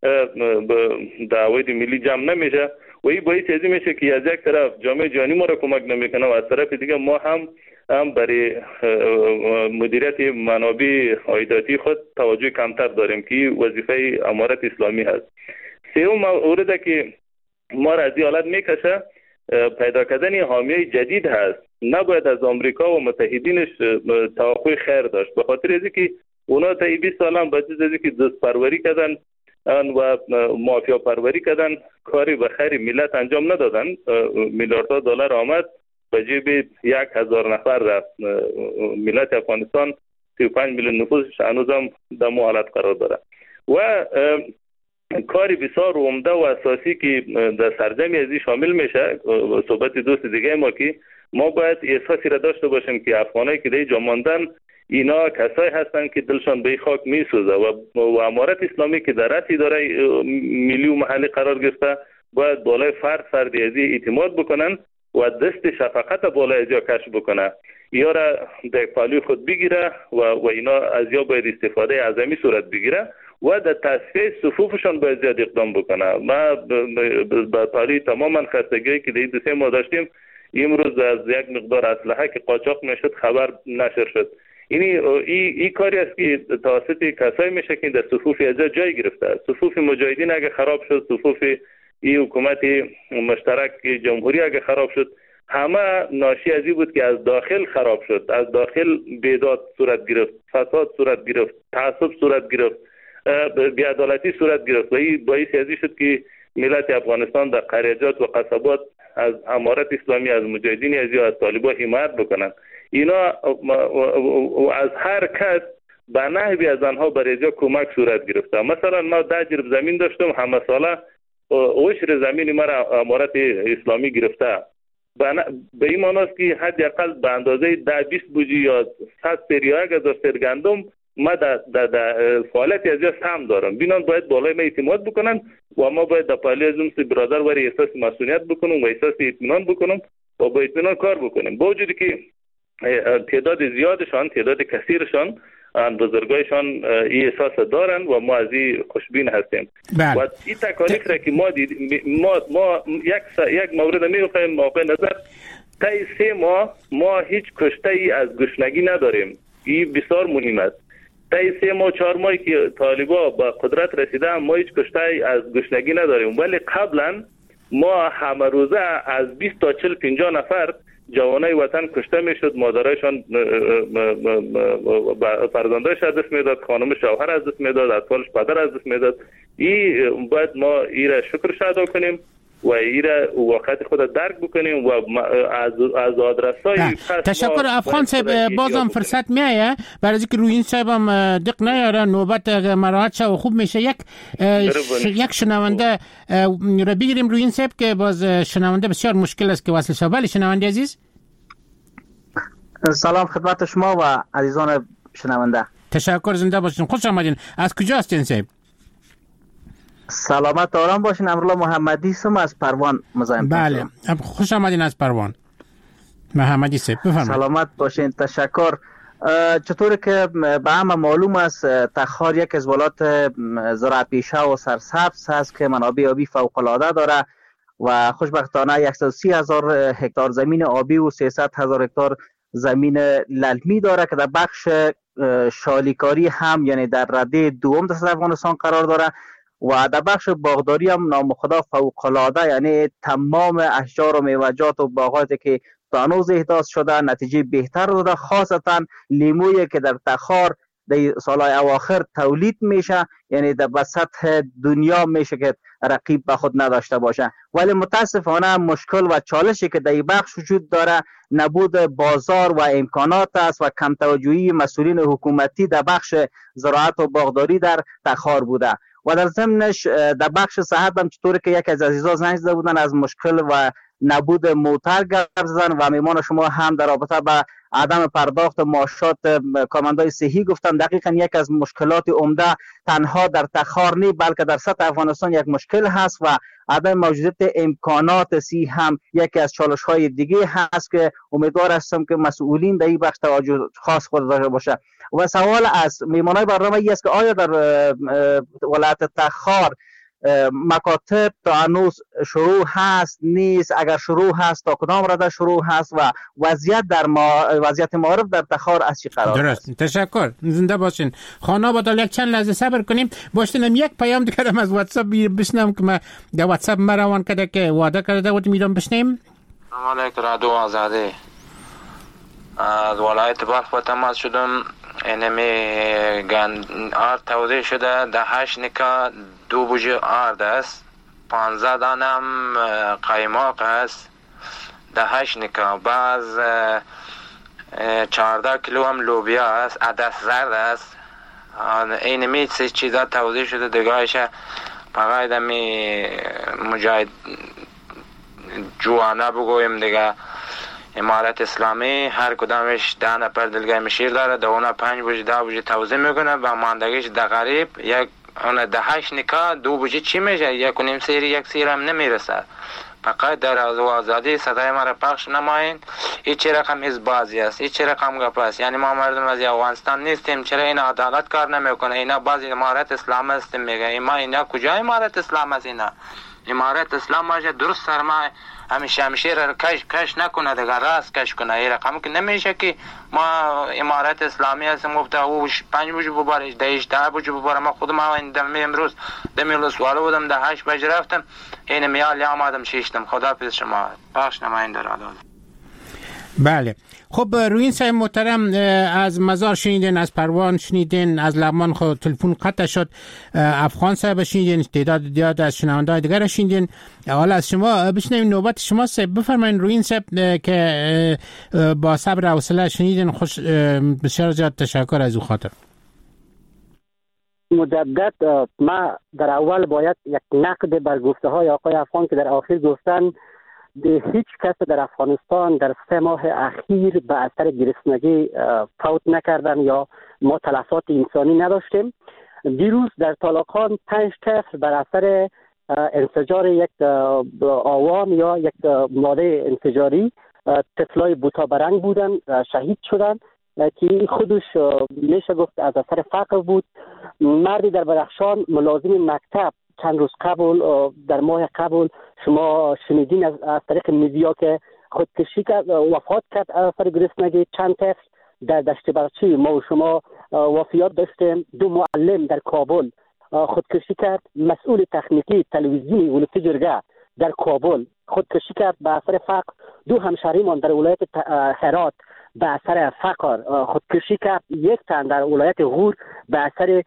در عواید ملی جمع نمیشه و این باعث ازی میشه که از یک طرف جامعه جهانی ما را کمک نمیکنه و از طرف دیگه ما هم هم برای مدیریت منابع عایداتی خود توجه کمتر داریم که وظیفه امارت اسلامی هست. سوم مورد که ما را از این حالت میکشه پیدا کردن حامیه جدید هست. نباید از آمریکا و متحدینش توقع خیر داشت، به خاطر از اینکه اونا تا بیست سال هم بعد از اینکه دوست پروری کردن و مافیا پروری کردن کاری به خیر ملت انجام ندادن. میلیاردها دلار آمد به جیب یک هزار نفر رفت. ملت افغانستان سی و پنج میلیون نفوسش هنوزم در حالت قرار داره و کاری بسیار عمده و اساسی که در سرجمی ازی شامل میشه صحبت دوست دیگه ما که ما باید احساسی را داشته باشیم که افغانایی که در جا ماندن اینا کسایی هستن که دلشان به خاک میسوزه و, و امارت اسلامی که در رأس اداره ملی و محلی قرار گرفته باید بالای فرد فردی ازی اعتماد بکنن و دست شفقت بالای ازی کشف بکنه، یا را در پالوی خود بگیره و, و اینا از یا باید استفاده اعظمی صورت بگیره و در تصفیه صفوفشان باید زیاد اقدام بکنه. ما با پالی تماما خستگی که در سه ماه داشتیم امروز از یک مقدار اسلحه که قاچاق میشد خبر نشر شد. اینی ای, ای کاری است که توسط کسایی میشه که در صفوف از جای گرفته. صفوف مجاهدین اگه خراب شد، صفوف ای حکومت مشترک جمهوری اگه خراب شد، همه ناشی از این بود که از داخل خراب شد. از داخل بیداد صورت گرفت، فساد صورت گرفت، تعصب صورت گرفت، بی‌عدالتی صورت گرفت و این باعث ازی شد که ملت افغانستان در قریجات و قصبات از امارت اسلامی، از مجاهدین ازی و از طالبان حمایت بکنن. اینا از هر کس به نحوی از آنها برای ازیا کمک صورت گرفته. مثلا ما ده جرب زمین داشتم، همه ساله عشر زمین ما را امارت اسلامی گرفته. به این معناست که حداقل به اندازه ده بیست بوجی یا صد سری یک هزار سر گندم ما در فعالیت از یا سهم دارم. بینان باید بالای ما اعتماد بکنن و ما باید در پالی از اون برادر وری احساس مسئولیت بکنم و احساس اطمینان بکنم و با اطمینان کار بکنیم. با وجودی که تعداد زیادشان، تعداد کثیرشان، بزرگایشان این احساس دارن و ما از این خوشبین هستیم. بله. و این تکالیف را که ما دید ما, ما یک, یک مورد میگویم موقع نظر تای سه ماه ما هیچ کشته ای از گشنگی نداریم. این بسیار مهم است. تای سه ماه چهار ماهی که طالبا با قدرت رسیده ما هیچ کشته ای از گشنگی نداریم، ولی قبلا ما همه روزه از بیست تا چهل پنجاه نفر جوانای وطن کشته میشد، مادرایشان فرزندایش از دست میداد، خانم شوهر از دست میداد، اطفالش پدر از دست میداد. این باید ما ایره شکرش ادا کنیم و ایره واقعیت خود درک بکنیم و از از آدرسای تشکر افغان صاحب. بازم فرصت میایه برای اینکه روی این صاحب هم دق نیاره نوبت مراحت شه و خوب میشه. یک یک شنونده رو بگیریم روی این صاحب که باز شنونده بسیار مشکل است که وصل شه. بله شنونده عزیز، سلام خدمت شما و عزیزان شنونده. تشکر، زنده باشین، خوش آمدین. از کجا هستین صاحب؟ سلامت آرام باشین. امرولا محمدی سم از پروان مزاحم. بله خوش آمدین از پروان محمدی صاحب، بفرمایید. سلامت باشین، تشکر. چطوری که به همه معلوم است تخار یک از ولایات زراعت پیشه و سرسبز هست که منابع آبی فوق العاده داره و خوشبختانه صد و سی هزار هکتار زمین آبی و سیصد هزار هکتار زمین للمی داره که در بخش شالیکاری هم یعنی در رده دوم در افغانستان قرار داره و در بخش باغداری هم نامخدا فوق العاده، یعنی تمام اشجار و میوه‌جات و باغاتی که تا هنوز احداث شده نتیجه بهتر داده، خاصتا لیمویی که در تخار در سالهای اواخر تولید میشه، یعنی در سطح دنیا میشه که رقیب به خود نداشته باشه. ولی متاسفانه مشکل و چالشی که در این بخش وجود داره نبود بازار و امکانات است و کم توجهی مسئولین حکومتی در بخش زراعت و باغداری در تخار بوده. و در ضمنش در بخش صحت هم چطوری که یک از عزیزان زنگ زده بودن از مشکل و نبود موتر گپ زدن و میمان شما هم در رابطه با عدم پرداخت معاشات کارمندای صحی گفتن. دقیقاً یک از مشکلات عمده تنها در تخار نی بلکه در سطح افغانستان یک مشکل هست و عدم موجودیت امکانات صحی هم یکی از چالش های دیگه هست که امیدوار هستم که مسئولین در این بخش توجه خاص خود داشته باشه. و سوال از میمانای برنامه ای است که آیا در ولایت تخار مکاتب تا هنوز شروع هست نیست؟ اگر شروع هست تا کدام رده شروع هست و وضعیت در ما وضعیت معارف در تخار از چی قرار درست است؟ تشکر، زنده باشین. خانه بدال یک چند لحظه صبر کنیم. باشتنم یک پیام دیگه از واتساپ بشنم که ما در واتساپ ما روان کرده که وعده کرده بود میدم بشنیم. سلام علیکم رادیو آزادی. از ولایت بلخ به تماس شدم. اینمی گند آرد توضیح شده ده هشت نکا دو بوجه آرد است، پانزده دانم قیماق است، ده هشت نکا بعض چهارده کیلو هم لوبیا است، عدس زرد است. اینمی سه چیزا توضیح شده دیگهش فقط همی مجاهد جوانه بگویم دیگه. امارت اسلامی هر کدامش ده نفر دلگاه مشیر داره، ده اونا پنج بوجه ده بوجه توضیح میکنه و ماندگیش ده غریب یک اون ده هشت نکا دو بوجه چی میشه؟ یک و نیم سیر یک سیر هم نمیرسه. فقط در آزادی صدای ما را پخش نماین. این چه رقم از بازی است، این چه رقم گپ است؟ یعنی ما مردم از افغانستان نیستیم، چرا این عدالت کار نمیکنه؟ اینا بعضی امارت اسلام است میگه. اینا اینا کجا امارت اسلام است؟ اینا امارت اسلام باشه درست سرمایه همیشه همیشه را کش کش نکنه دیگه، راست کش کنه. این رقم که نمیشه که ما امارت اسلامی هستیم گفته او پنج بوجه بباره دهش ده بوجه بباره. ما خودم این دمی امروز دمی لسوالو بودم ده هشت بجه رفتم این میال آمدم شیشتم. خدا پیش شما بخش نماین در عدالت. بله خب روی این سعی محترم از مزار شنیدین، از پروان شنیدین، از لغمان خود تلفن قطع شد، افغان صاحب شنیدین، تعداد زیاد از شنونده‌های دیگر شنیدین. حالا از شما بشنویم نوبت شما صاحب. بفرمایید روی این صاحب که با صبر و حوصله شنیدین. خوش بسیار زیاد تشکر از او خاطر. مجدد ما در اول باید یک نقد بر گفته های آقای افغان که در آخر گفتن هیچ کس در افغانستان در سه ماه اخیر به اثر گرسنگی فوت نکردن یا ما تلفات انسانی نداشتیم. دیروز در طالقان پنج طفل بر اثر انفجار یک آوام یا یک ماده انفجاری، طفلای بوتابرنگ بودن، شهید شدن که خودش میشه گفت از اثر فقر بود. مردی در بدخشان ملازم مکتب چند روز قبل در ماه قبل شما شنیدین از, از طریق میدیا که خودکشی کرد، وفات کرد از اثر گرسنگی. چند طفل در دشت برچی ما و شما وفیات داشتیم. دو معلم در کابل خودکشی کرد. مسئول تکنیکی تلویزیونی ولایت جرگه در کابل خودکشی کرد به اثر فقر. دو همشهریمان در ولایت هرات به اثر فقر خودکشی کرد. یک تن در ولایت غور به اثر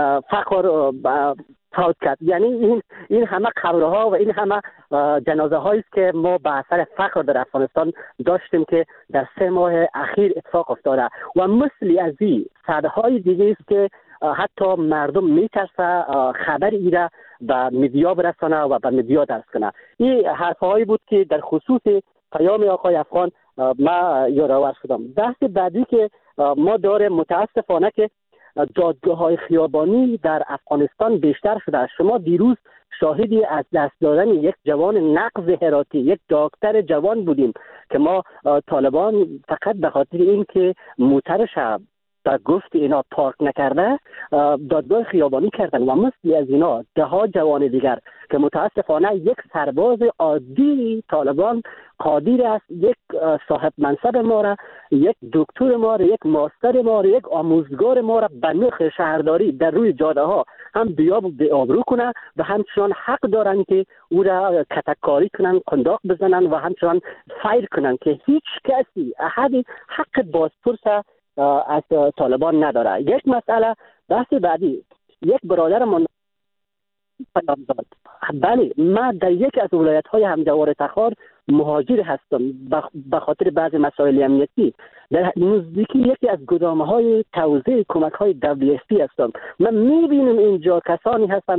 فقر فوت کرد. یعنی این این همه قبرها و این همه جنازه هایی است که ما به اثر فقر در افغانستان داشتیم که در سه ماه اخیر اتفاق افتاده و مثلی از این صدهای دیگه است که حتی مردم میترسه خبر ایره به میدیا برسانه و به میدیا درس کنه. این حرفهایی بود که در خصوص پیام آقای افغان ما یادآور شدم. بحث بعدی که ما داریم متاسفانه که جادگاه های خیابانی در افغانستان بیشتر شده. شما دیروز شاهدی از دست دادن یک جوان نقض هراتی، یک دکتر جوان بودیم که ما طالبان فقط به خاطر این که موترش در گفت اینا پارک نکرده دادگاه خیابانی کردن و مثل از اینا ده ها جوان دیگر که متاسفانه یک سرباز عادی طالبان قادر است یک صاحب منصب ما را، یک دکتر ما را، یک ماستر ما را، یک آموزگار ما را به نرخ شهرداری در روی جاده ها هم بیاب و بیابرو کنه و همچنان حق دارن که او را کتککاری کنن، قنداق بزنن و همچنان فایر کنن که هیچ کسی احدی حق بازپرس از طالبان نداره. یک مسئله بحث بعدی، یک برادر من پیام داد. بله ما در یک از ولایت های همجوار تخار مهاجر هستم به خاطر بعض مسائل امنیتی. در نزدیکی یکی از گدامهای توزیع کمک های دبلیو اف پی هستم. من میبینم اینجا کسانی هستن،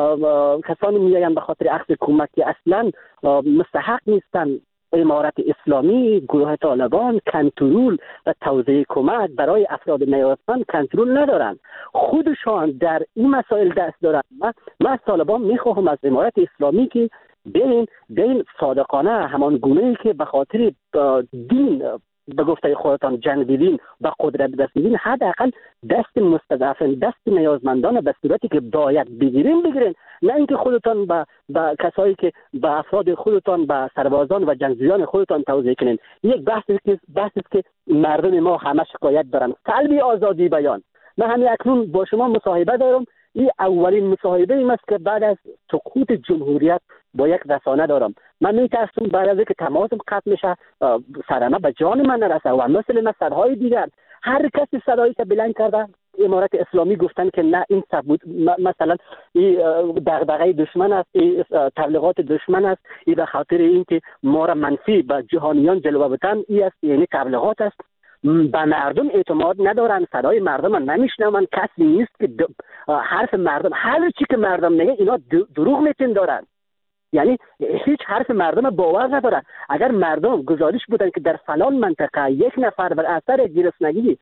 کسانی میگن به خاطر اخذ کمک که اصلا مستحق نیستن. امارت اسلامی، گروه طالبان کنترل و توزیع کمک برای افراد نیازمند کنترل ندارن، خودشان در این مسائل دست دارن. من, من از طالبان میخواهم، از امارت اسلامی که بین بین صادقانه همان گونه‌ای که به خاطر دین به گفته خودتان جنگ دیدین و قدرت دست دیدین، حداقل دست مستضعفین، دست نیازمندان به صورتی که باید بگیرین بگیرین، نه اینکه خودتان به با کسایی که به افراد خودتان، به سربازان و جنگجویان خودتان توزیع کنین. یک بحثی که بحثی که مردم ما همه شکایت دارن، سلب آزادی بیان. من همین اکنون با شما مصاحبه دارم، این اولین مصاحبه این است که بعد از سقوط جمهوریت با یک رسانه دارم. من میترسم بعد از اینکه تماسم قطع میشه صدمه به جان من نرسه و مثل مسئله دیگر هر کسی صدایش بلند کرده. امارت اسلامی گفتن که نه این ثبوت، مثلا این دغدغه دشمن است، این تبلیغات دشمن است، این به خاطر اینکه ما را منفی به جهانیان جلوه بدن، این است، یعنی تبلیغات است. به مردم اعتماد ندارن، صدای مردم را نمیشنون، کسی نیست که حرف مردم، هر چی که مردم میگه اینا دروغ میتین دارن، یعنی هیچ حرف مردم باور ندارن. اگر مردم گزارش بودن که در فلان منطقه یک نفر بر اثر گرسنگی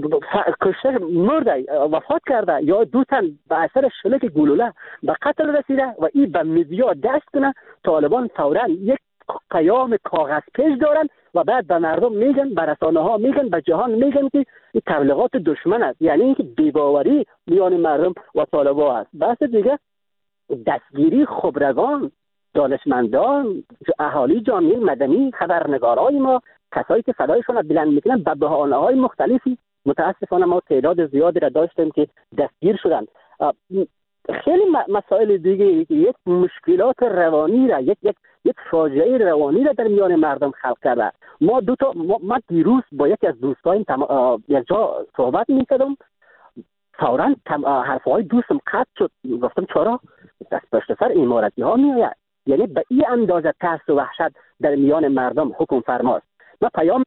کشته مرده، وفات کرده، یا دو تن به اثر شلیک گلوله به قتل رسیده و این به میدیا دست کنه، طالبان فوراً یک قیام کاغذ پیش دارن و بعد به مردم میگن، به رسانه ها میگن، به جهان میگن که این تبلیغات دشمن است، یعنی اینکه بی‌باوری میان مردم و طالبان است. بحث دیگه دستگیری خبرگان، دانشمندان، اهالی جامعه مدنی، خبرنگارای ما، کسایی که صدایشون را بلند میکنن به بهانه‌های مختلفی. متاسفانه ما تعداد زیادی را داشتیم که دستگیر شدن. خیلی مسائل دیگه، یک مشکلات روانی را، یک یک یک فاجعه روانی را در میان مردم خلق کرده. ما دو تا ما, ما دیروز با یکی از دوستایم یک جا صحبت میکردم، فوراً حرفهای دوستم قطع شد. گفتم چرا؟ دست پشت سر امارتی ها میآید، یعنی به این اندازه ترس و وحشت در میان مردم حکم فرماست. ما پیام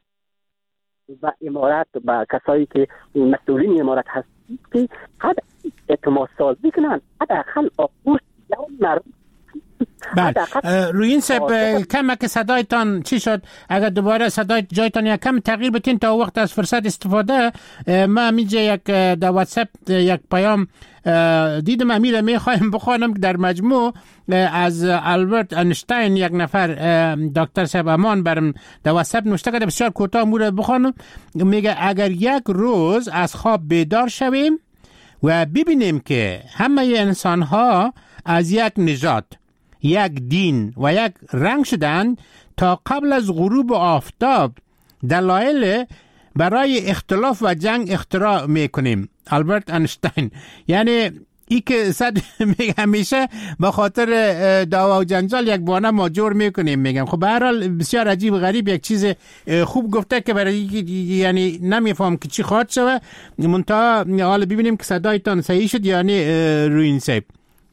و امارت و کسایی که مسئولین امارت هست که حد اعتماد سازی کنن، حداقل آغوش مردم. بله روی این سب کم که صدایتان چی شد؟ اگر دوباره صدای جایتان یک کم تغییر بتین تا وقت از فرصت استفاده. ما همینجا یک در واتساپ یک پیام دیدم، امیر میخوایم بخوانم که در مجموع از آلبرت اینشتین یک نفر دکتر صاحب امان برم در واتساپ نوشته کرده، بسیار کوتاه مورد بخوانم. میگه اگر یک روز از خواب بیدار شویم و ببینیم که همه انسان ها از یک نژاد، یک دین و یک رنگ شدن، تا قبل از غروب آفتاب دلایل برای اختلاف و جنگ اختراع میکنیم. آلبرت اینشتین. یعنی ای که صد میگه همیشه به خاطر دعوا و جنجال یک بانه ما جور میکنیم. میگم خب به هر حال بسیار عجیب و غریب یک چیز خوب گفته که برای یعنی نمیفهم که چی خواهد شوه. منتها حالا ببینیم که صدایتان صحیح شد یعنی روین سیب.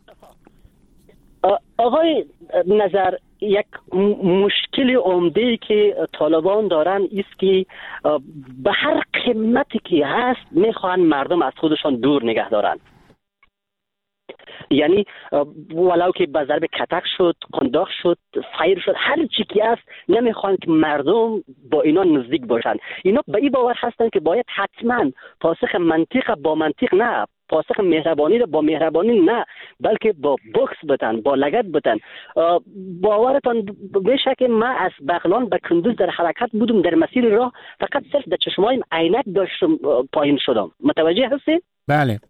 آقای نظر، یک مشکل عمده‌ای که طالبان دارن است که به هر قیمتی که هست میخوان مردم از خودشان دور نگه دارن. یعنی ولو که به ضرب کتک شد، قنداق شد، فایر شد، هر چی که است نمیخوان که مردم با اینا نزدیک باشن. اینا به این باور هستن که باید حتما پاسخ منطق با منطق نه، پاسخ مهربانی را با مهربانی نه، بلکه با بوکس بدن، با لگد بدن. باورتان بشه که من از بغلان به کندوز در حرکت بودم، در مسیر راه فقط صرف در چشمایم عینک داشتم پایین شدم. متوجه هستید؟ بله.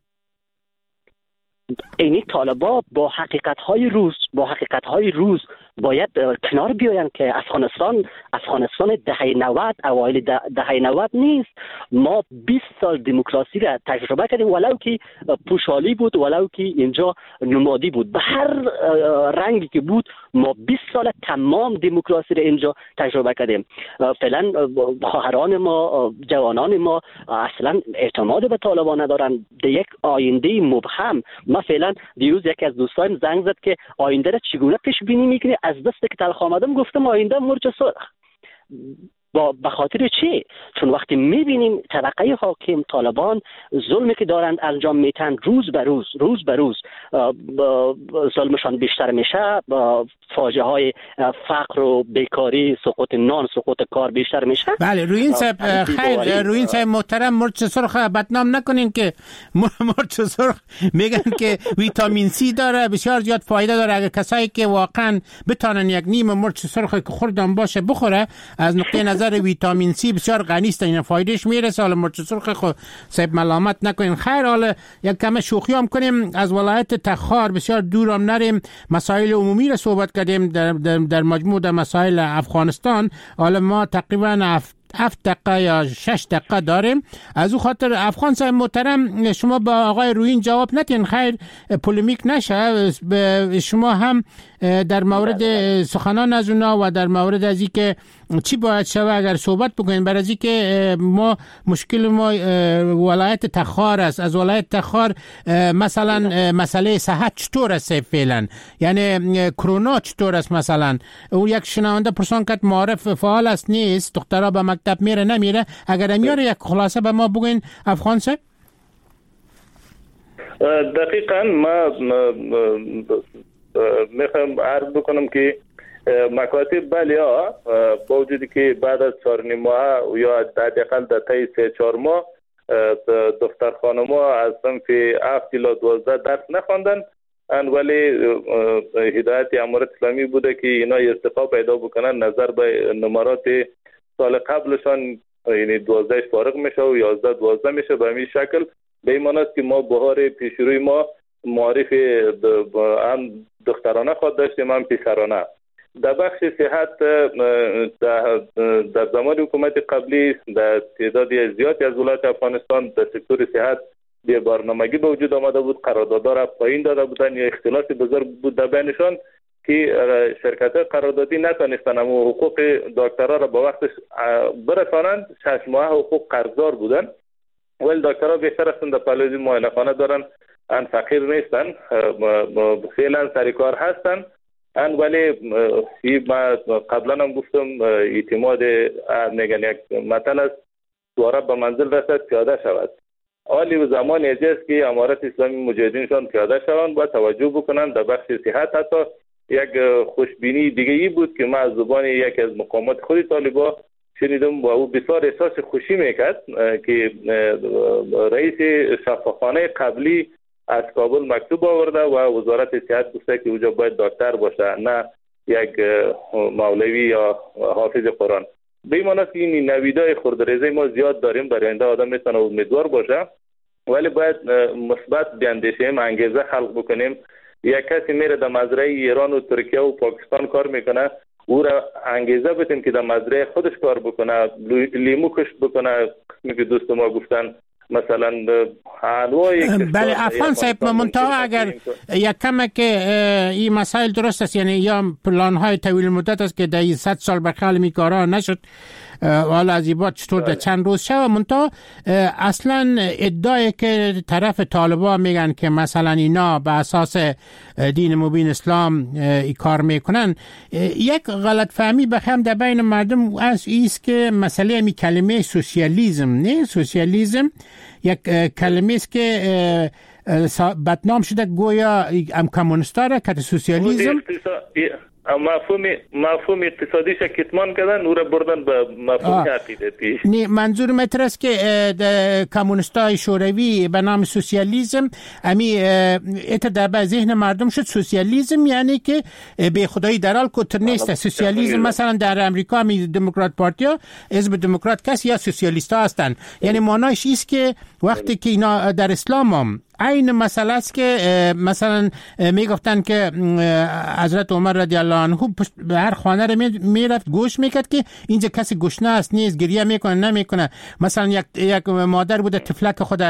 اینی طالبا با حقیقت‌های روز با حقیقت‌های روز باید کنار بیاین که افغانستان افغانستان دهه نود، اوایل دهه نود نیست. ما بیست سال دموکراسی را تجربه کردیم، ولو که پوشالی بود، ولو که اینجا نمادی بود، به هر رنگی که بود ما بیست سال تمام دموکراسی را اینجا تجربه کردیم. فعلا خواهران ما، جوانان ما اصلا اعتماد به طالبان ندارن. در یک آینده مبهم. ما فعلا دیروز یکی از دوستان زنگ زد که آینده را چگونه پیش بینی میکنی؟ از دستی که تلخ آمدم گفتم آینده مرچ سرخ. با به خاطر چی؟ چون وقتی میبینیم طبقه حاکم طالبان ظلمی که دارند انجام میتن روز به روز روز به روز ظلمشان بیشتر میشه، فاجعه های فقر و بیکاری، سقوط نان، سقوط کار بیشتر میشه. بله روین صاحب خیر، روین صاحب محترم، مرچ سرخ بدنام نکنین که مرچ سرخ میگن که ویتامین سی داره، بسیار زیاد فایده داره. اگر کسایی که واقعا بتونن یک نیم مرچ سرخ که خوردن باشه بخوره، از نقطه نظر ویتامین سی بسیار غنی است، این فایدهش میرسه. حالا مرچ سرخ خود صاحب ملامت نکنین. خیر، حالا یک کم شوخی هم کنیم، از ولایت تخار بسیار دور هم نریم، مسائل عمومی را صحبت کردیم در, در, در مجموع در مسائل افغانستان. حالا ما تقریبا هفت دقیقه یا شش دقیقه داریم، از او خاطر افغان صاحب محترم شما با آقای روین جواب ندین، خیر پولمیک نشه. شما هم در مورد سخنان از اونا و در مورد از این که چی باید شوه اگر صحبت بکنین، برای از این که ما مشکل ما ولایت تخار است. از ولایت تخار مثلا مسئله صحت چطور است فعلا، یعنی کرونا چطور است؟ مثلا او یک شنونده پرسان کرد معارف فعال است نیست، دخترها به مکتب میره نمیره، اگر میاره یک خلاصه به ما بگوین افغان صاحب. دقیقاً ما میخوام عرض بکنم که مکاتب بله ها با وجودی که بعد از چهار نیم ماه یا حداقل در طی سه چهار ماه دختر خانم ها از صنف هفت الی دوازده درس نخواندن، ولی هدایت امارت اسلامی بوده که اینا ارتقا پیدا بکنن نظر به نمرات سال قبلشان، یعنی دوازده فارغ میشه و یازده دوازده میشه. به همین شکل به این معنی است که ما بهار پیشروی ما معرف هم دخترانه خود داشتیم هم پسرانه. در بخش صحت در زمان حکومت قبلی در تعدادی زیادی از ولایت افغانستان در سکتور صحت به برنامگی به وجود آمده بود، قراردادها را پایین داده بودن، یا اختلاف بزرگ بود در بینشان که شرکت قراردادی نتونستن اما حقوق دکترها را به وقتش برسانند. شش ماه حقوق قرضدار بودن، ولی دکترها بهتر هستند در پهلوی معاینه خانه دارن، ان فقیر نیستن، فعلا سر کار هستن. ان ولی ما قبلا هم گفتم اعتماد میگن یک مطلب است سواره به منزل رسد پیاده شود. حالی و زمان اجاست که امارت اسلامی مجاهدینشان پیاده شوند و توجه بکنند در بخش صحت. حتی یک خوشبینی دیگه ای بود که ما از زبان یک از مقامات خود طالبا شنیدم و او بسیار احساس خوشی میکرد که رئیس شفاخانه قبلی از کابل مکتوب آورده و وزارت صحت گفته که اونجا باید دکتر باشه، نه یک مولوی یا حافظ قرآن. به این معنی که این نویدای خردریزه ما زیاد داریم، در آینده آدم میتونه امیدوار باشه، ولی باید مثبت بیاندیشیم، انگیزه خلق بکنیم. یک کسی میره در مزرعه ایران و ترکیه و پاکستان کار میکنه، او را انگیزه بدیم که در مزرعه خودش کار بکنه، لیمو کشت بکنه، قسمی که دوست ما گفتن مثلا انواع. بله افغان صاحب منتها اگر یک کم که این مسائل درست است، یعنی یا پلان های طویل مدت است که در صد سال بخیال می کارا نشد، حالا از این بعد چطور در چند روز شد. منتها اصلا ادعای که طرف طالبان میگن که مثلا اینا به اساس دین مبین اسلام ای کار میکنن، یک غلط فهمی بخیم در بین مردم از ایست که مسئله می کلمه سوسیالیزم نه، سوسیالیزم یک کلمه است که بدنام شده گویا ام کمونیستا را که سوسیالیزم مفهوم مفهوم اقتصادیش کتمان کردن، او را بردن به مفهوم عقیدتی. نه منظور متر است که کمونیستای شوروی به نام سوسیالیزم امی ات در ذهن مردم شد سوسیالیزم یعنی که به خدایی در حال کتر نیست. سوسیالیزم مثلا در امریکا می دموکرات پارتیا حزب دموکرات کسی یا سوسیالیست ها هستند، یعنی معنیش است که وقتی که اینا در اسلام هم این مسئله است که مثلا میگفتن که حضرت عمر رضی الله عنه به هر خانه رو میرفت گوش میکرد که اینجا کسی گشنه است نیست، گریه میکنه نمیکنه. مثلا یک یک مادر بوده طفلک خود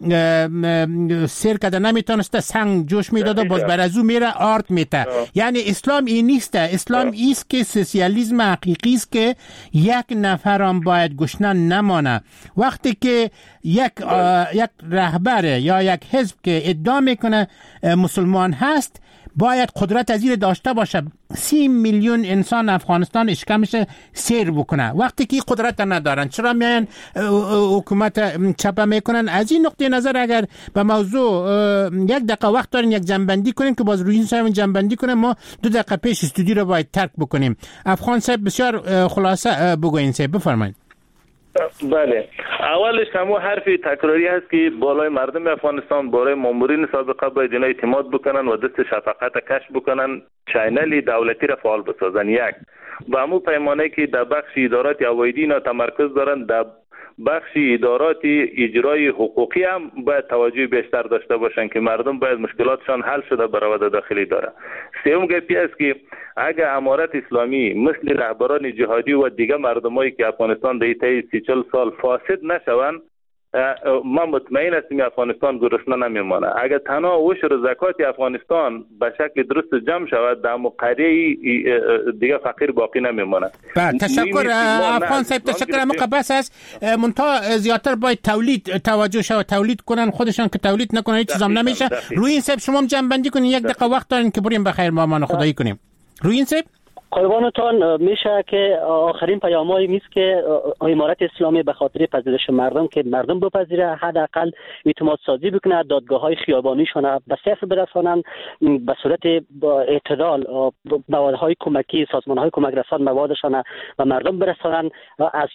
سیر کرده نمیتونسته، سنگ جوش میداد و باز بر از او میره آرد میته. یعنی اسلام این نیست، اسلام ایست که سوسیالیسم حقیقی است که یک نفر هم باید گشنه نمانه. وقتی که یک یک رهبر یا یک حزب که ادعا میکنه مسلمان هست باید قدرت از این داشته باشه سی میلیون انسان افغانستان اشکمش سیر بکنه. وقتی که قدرت ندارن چرا میان حکومت چپه میکنن؟ از این نقطه نظر اگر به موضوع یک دقیقه وقت دارین یک جنبندی کنیم که باز روی این صاحب جنبندی کنیم، ما دو دقیقه پیش استودیو رو باید ترک بکنیم. افغان صاحب بسیار خلاصه بگوین صاحب، بفرمایید. بله، اولش همون حرفی تکراری هست که بالای مردم افغانستان، بالای مامورین سابقه باید اینا اعتماد بکنن و دست شفقت کش بکنن، چینل دولتی را فعال بسازن. یک و همون پیمانه که در بخش ادارات هوایی اینا تمرکز دارن، در بخش ادارات اجرای حقوقی هم باید توجه بیشتر داشته باشن که مردم باید مشکلاتشان حل شده برآورده داخلی داره. سوم گپی است که اگر امارت اسلامی مثل رهبران جهادی و دیگه مردمایی که افغانستان در طی سی چل سال فاسد نشوند، ما مطمئن هستیم افغانستان گرسنه نمیمانه. اگر تنها عشر و زکات افغانستان به شکل درست جمع شود، در مقریه دیگه فقیر باقی نمیمانه. بله، تشکر افغان صاحب، تشکر. اما بس است منتها زیادتر باید تولید توجه شود، تولید کنن خودشان، که تولید نکنن هیچ چیزام نمیشه. روی این صاحب شما جمع بندی کنین، یک دقیقه وقت دارین که بریم بخیر مامان خدایی کنیم. روی این صاحب قربانتان میشه که آخرین پیامایی نیست که امارت اسلامی به خاطر پذیرش مردم که مردم بپذیره، حداقل اعتماد سازی بکنه، دادگاه های خیابانیشان به صفر برسانن، به صورت اعتدال موادهای کمکی، سازمان های کمک رسان موادشان و مردم برسانن. از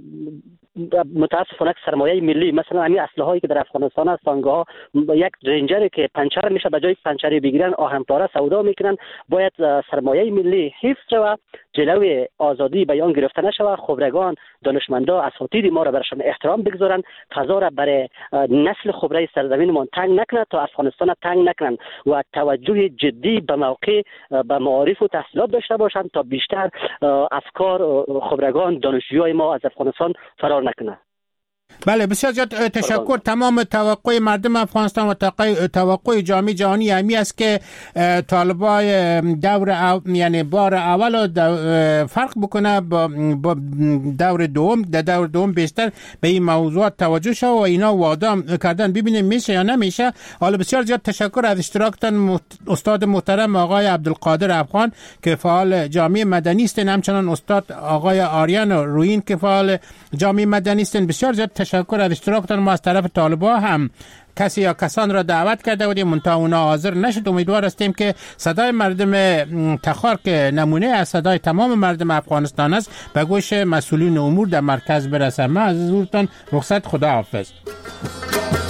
متاسفانه سرمایه ملی مثلا همین اسلحه هایی که در افغانستان هست، تانگها، یک رنجری که پنچر میشه به جای پنچری بگیرن آهن‌پاره سودا میکنن. باید سرمایه ملی حفظ شود، جلوی آزادی بیان گرفته نشود، خبرگان، دانشمندا، اساتید ما را برشان احترام بگذارن، فضا را برای نسل خبره سرزمینمان تنگ نکنند تا افغانستان تنگ نکنند و توجه جدی به موقع به معارف و تحصیلات داشته باشند تا بیشتر افکار خبرگان، دانشجویان ما از افغانستان فرار نکنند. بله، بسیار زیاد تشکر. تمام توقع مردم افغانستان و توقع جامعه جهانی همی است که طالبای دور او... یعنی بار اول فرق بکنه با دور دوم. در دور دوم بیشتر به این موضوعات توجه شد و اینا وعده کردن، ببینیم میشه یا نمیشه. حالا بسیار زیاد تشکر از اشتراکتان استاد محترم آقای عبدالقادر افغان که فعال جامعه مدنی است، همچنان استاد آقای آریان روین که فعال جامعه مدنی است. بسیار زیاد تشکر از اشتراکتان. ما از طرف طالبا هم کسی یا کسان را دعوت کرده بودیم منتها اونا حاضر نشد. امیدوار هستیم که صدای مردم تخار که نمونه از صدای تمام مردم افغانستان است به گوش مسئولین امور در مرکز برسه. من از حضورتان رخصت، خدا حافظ.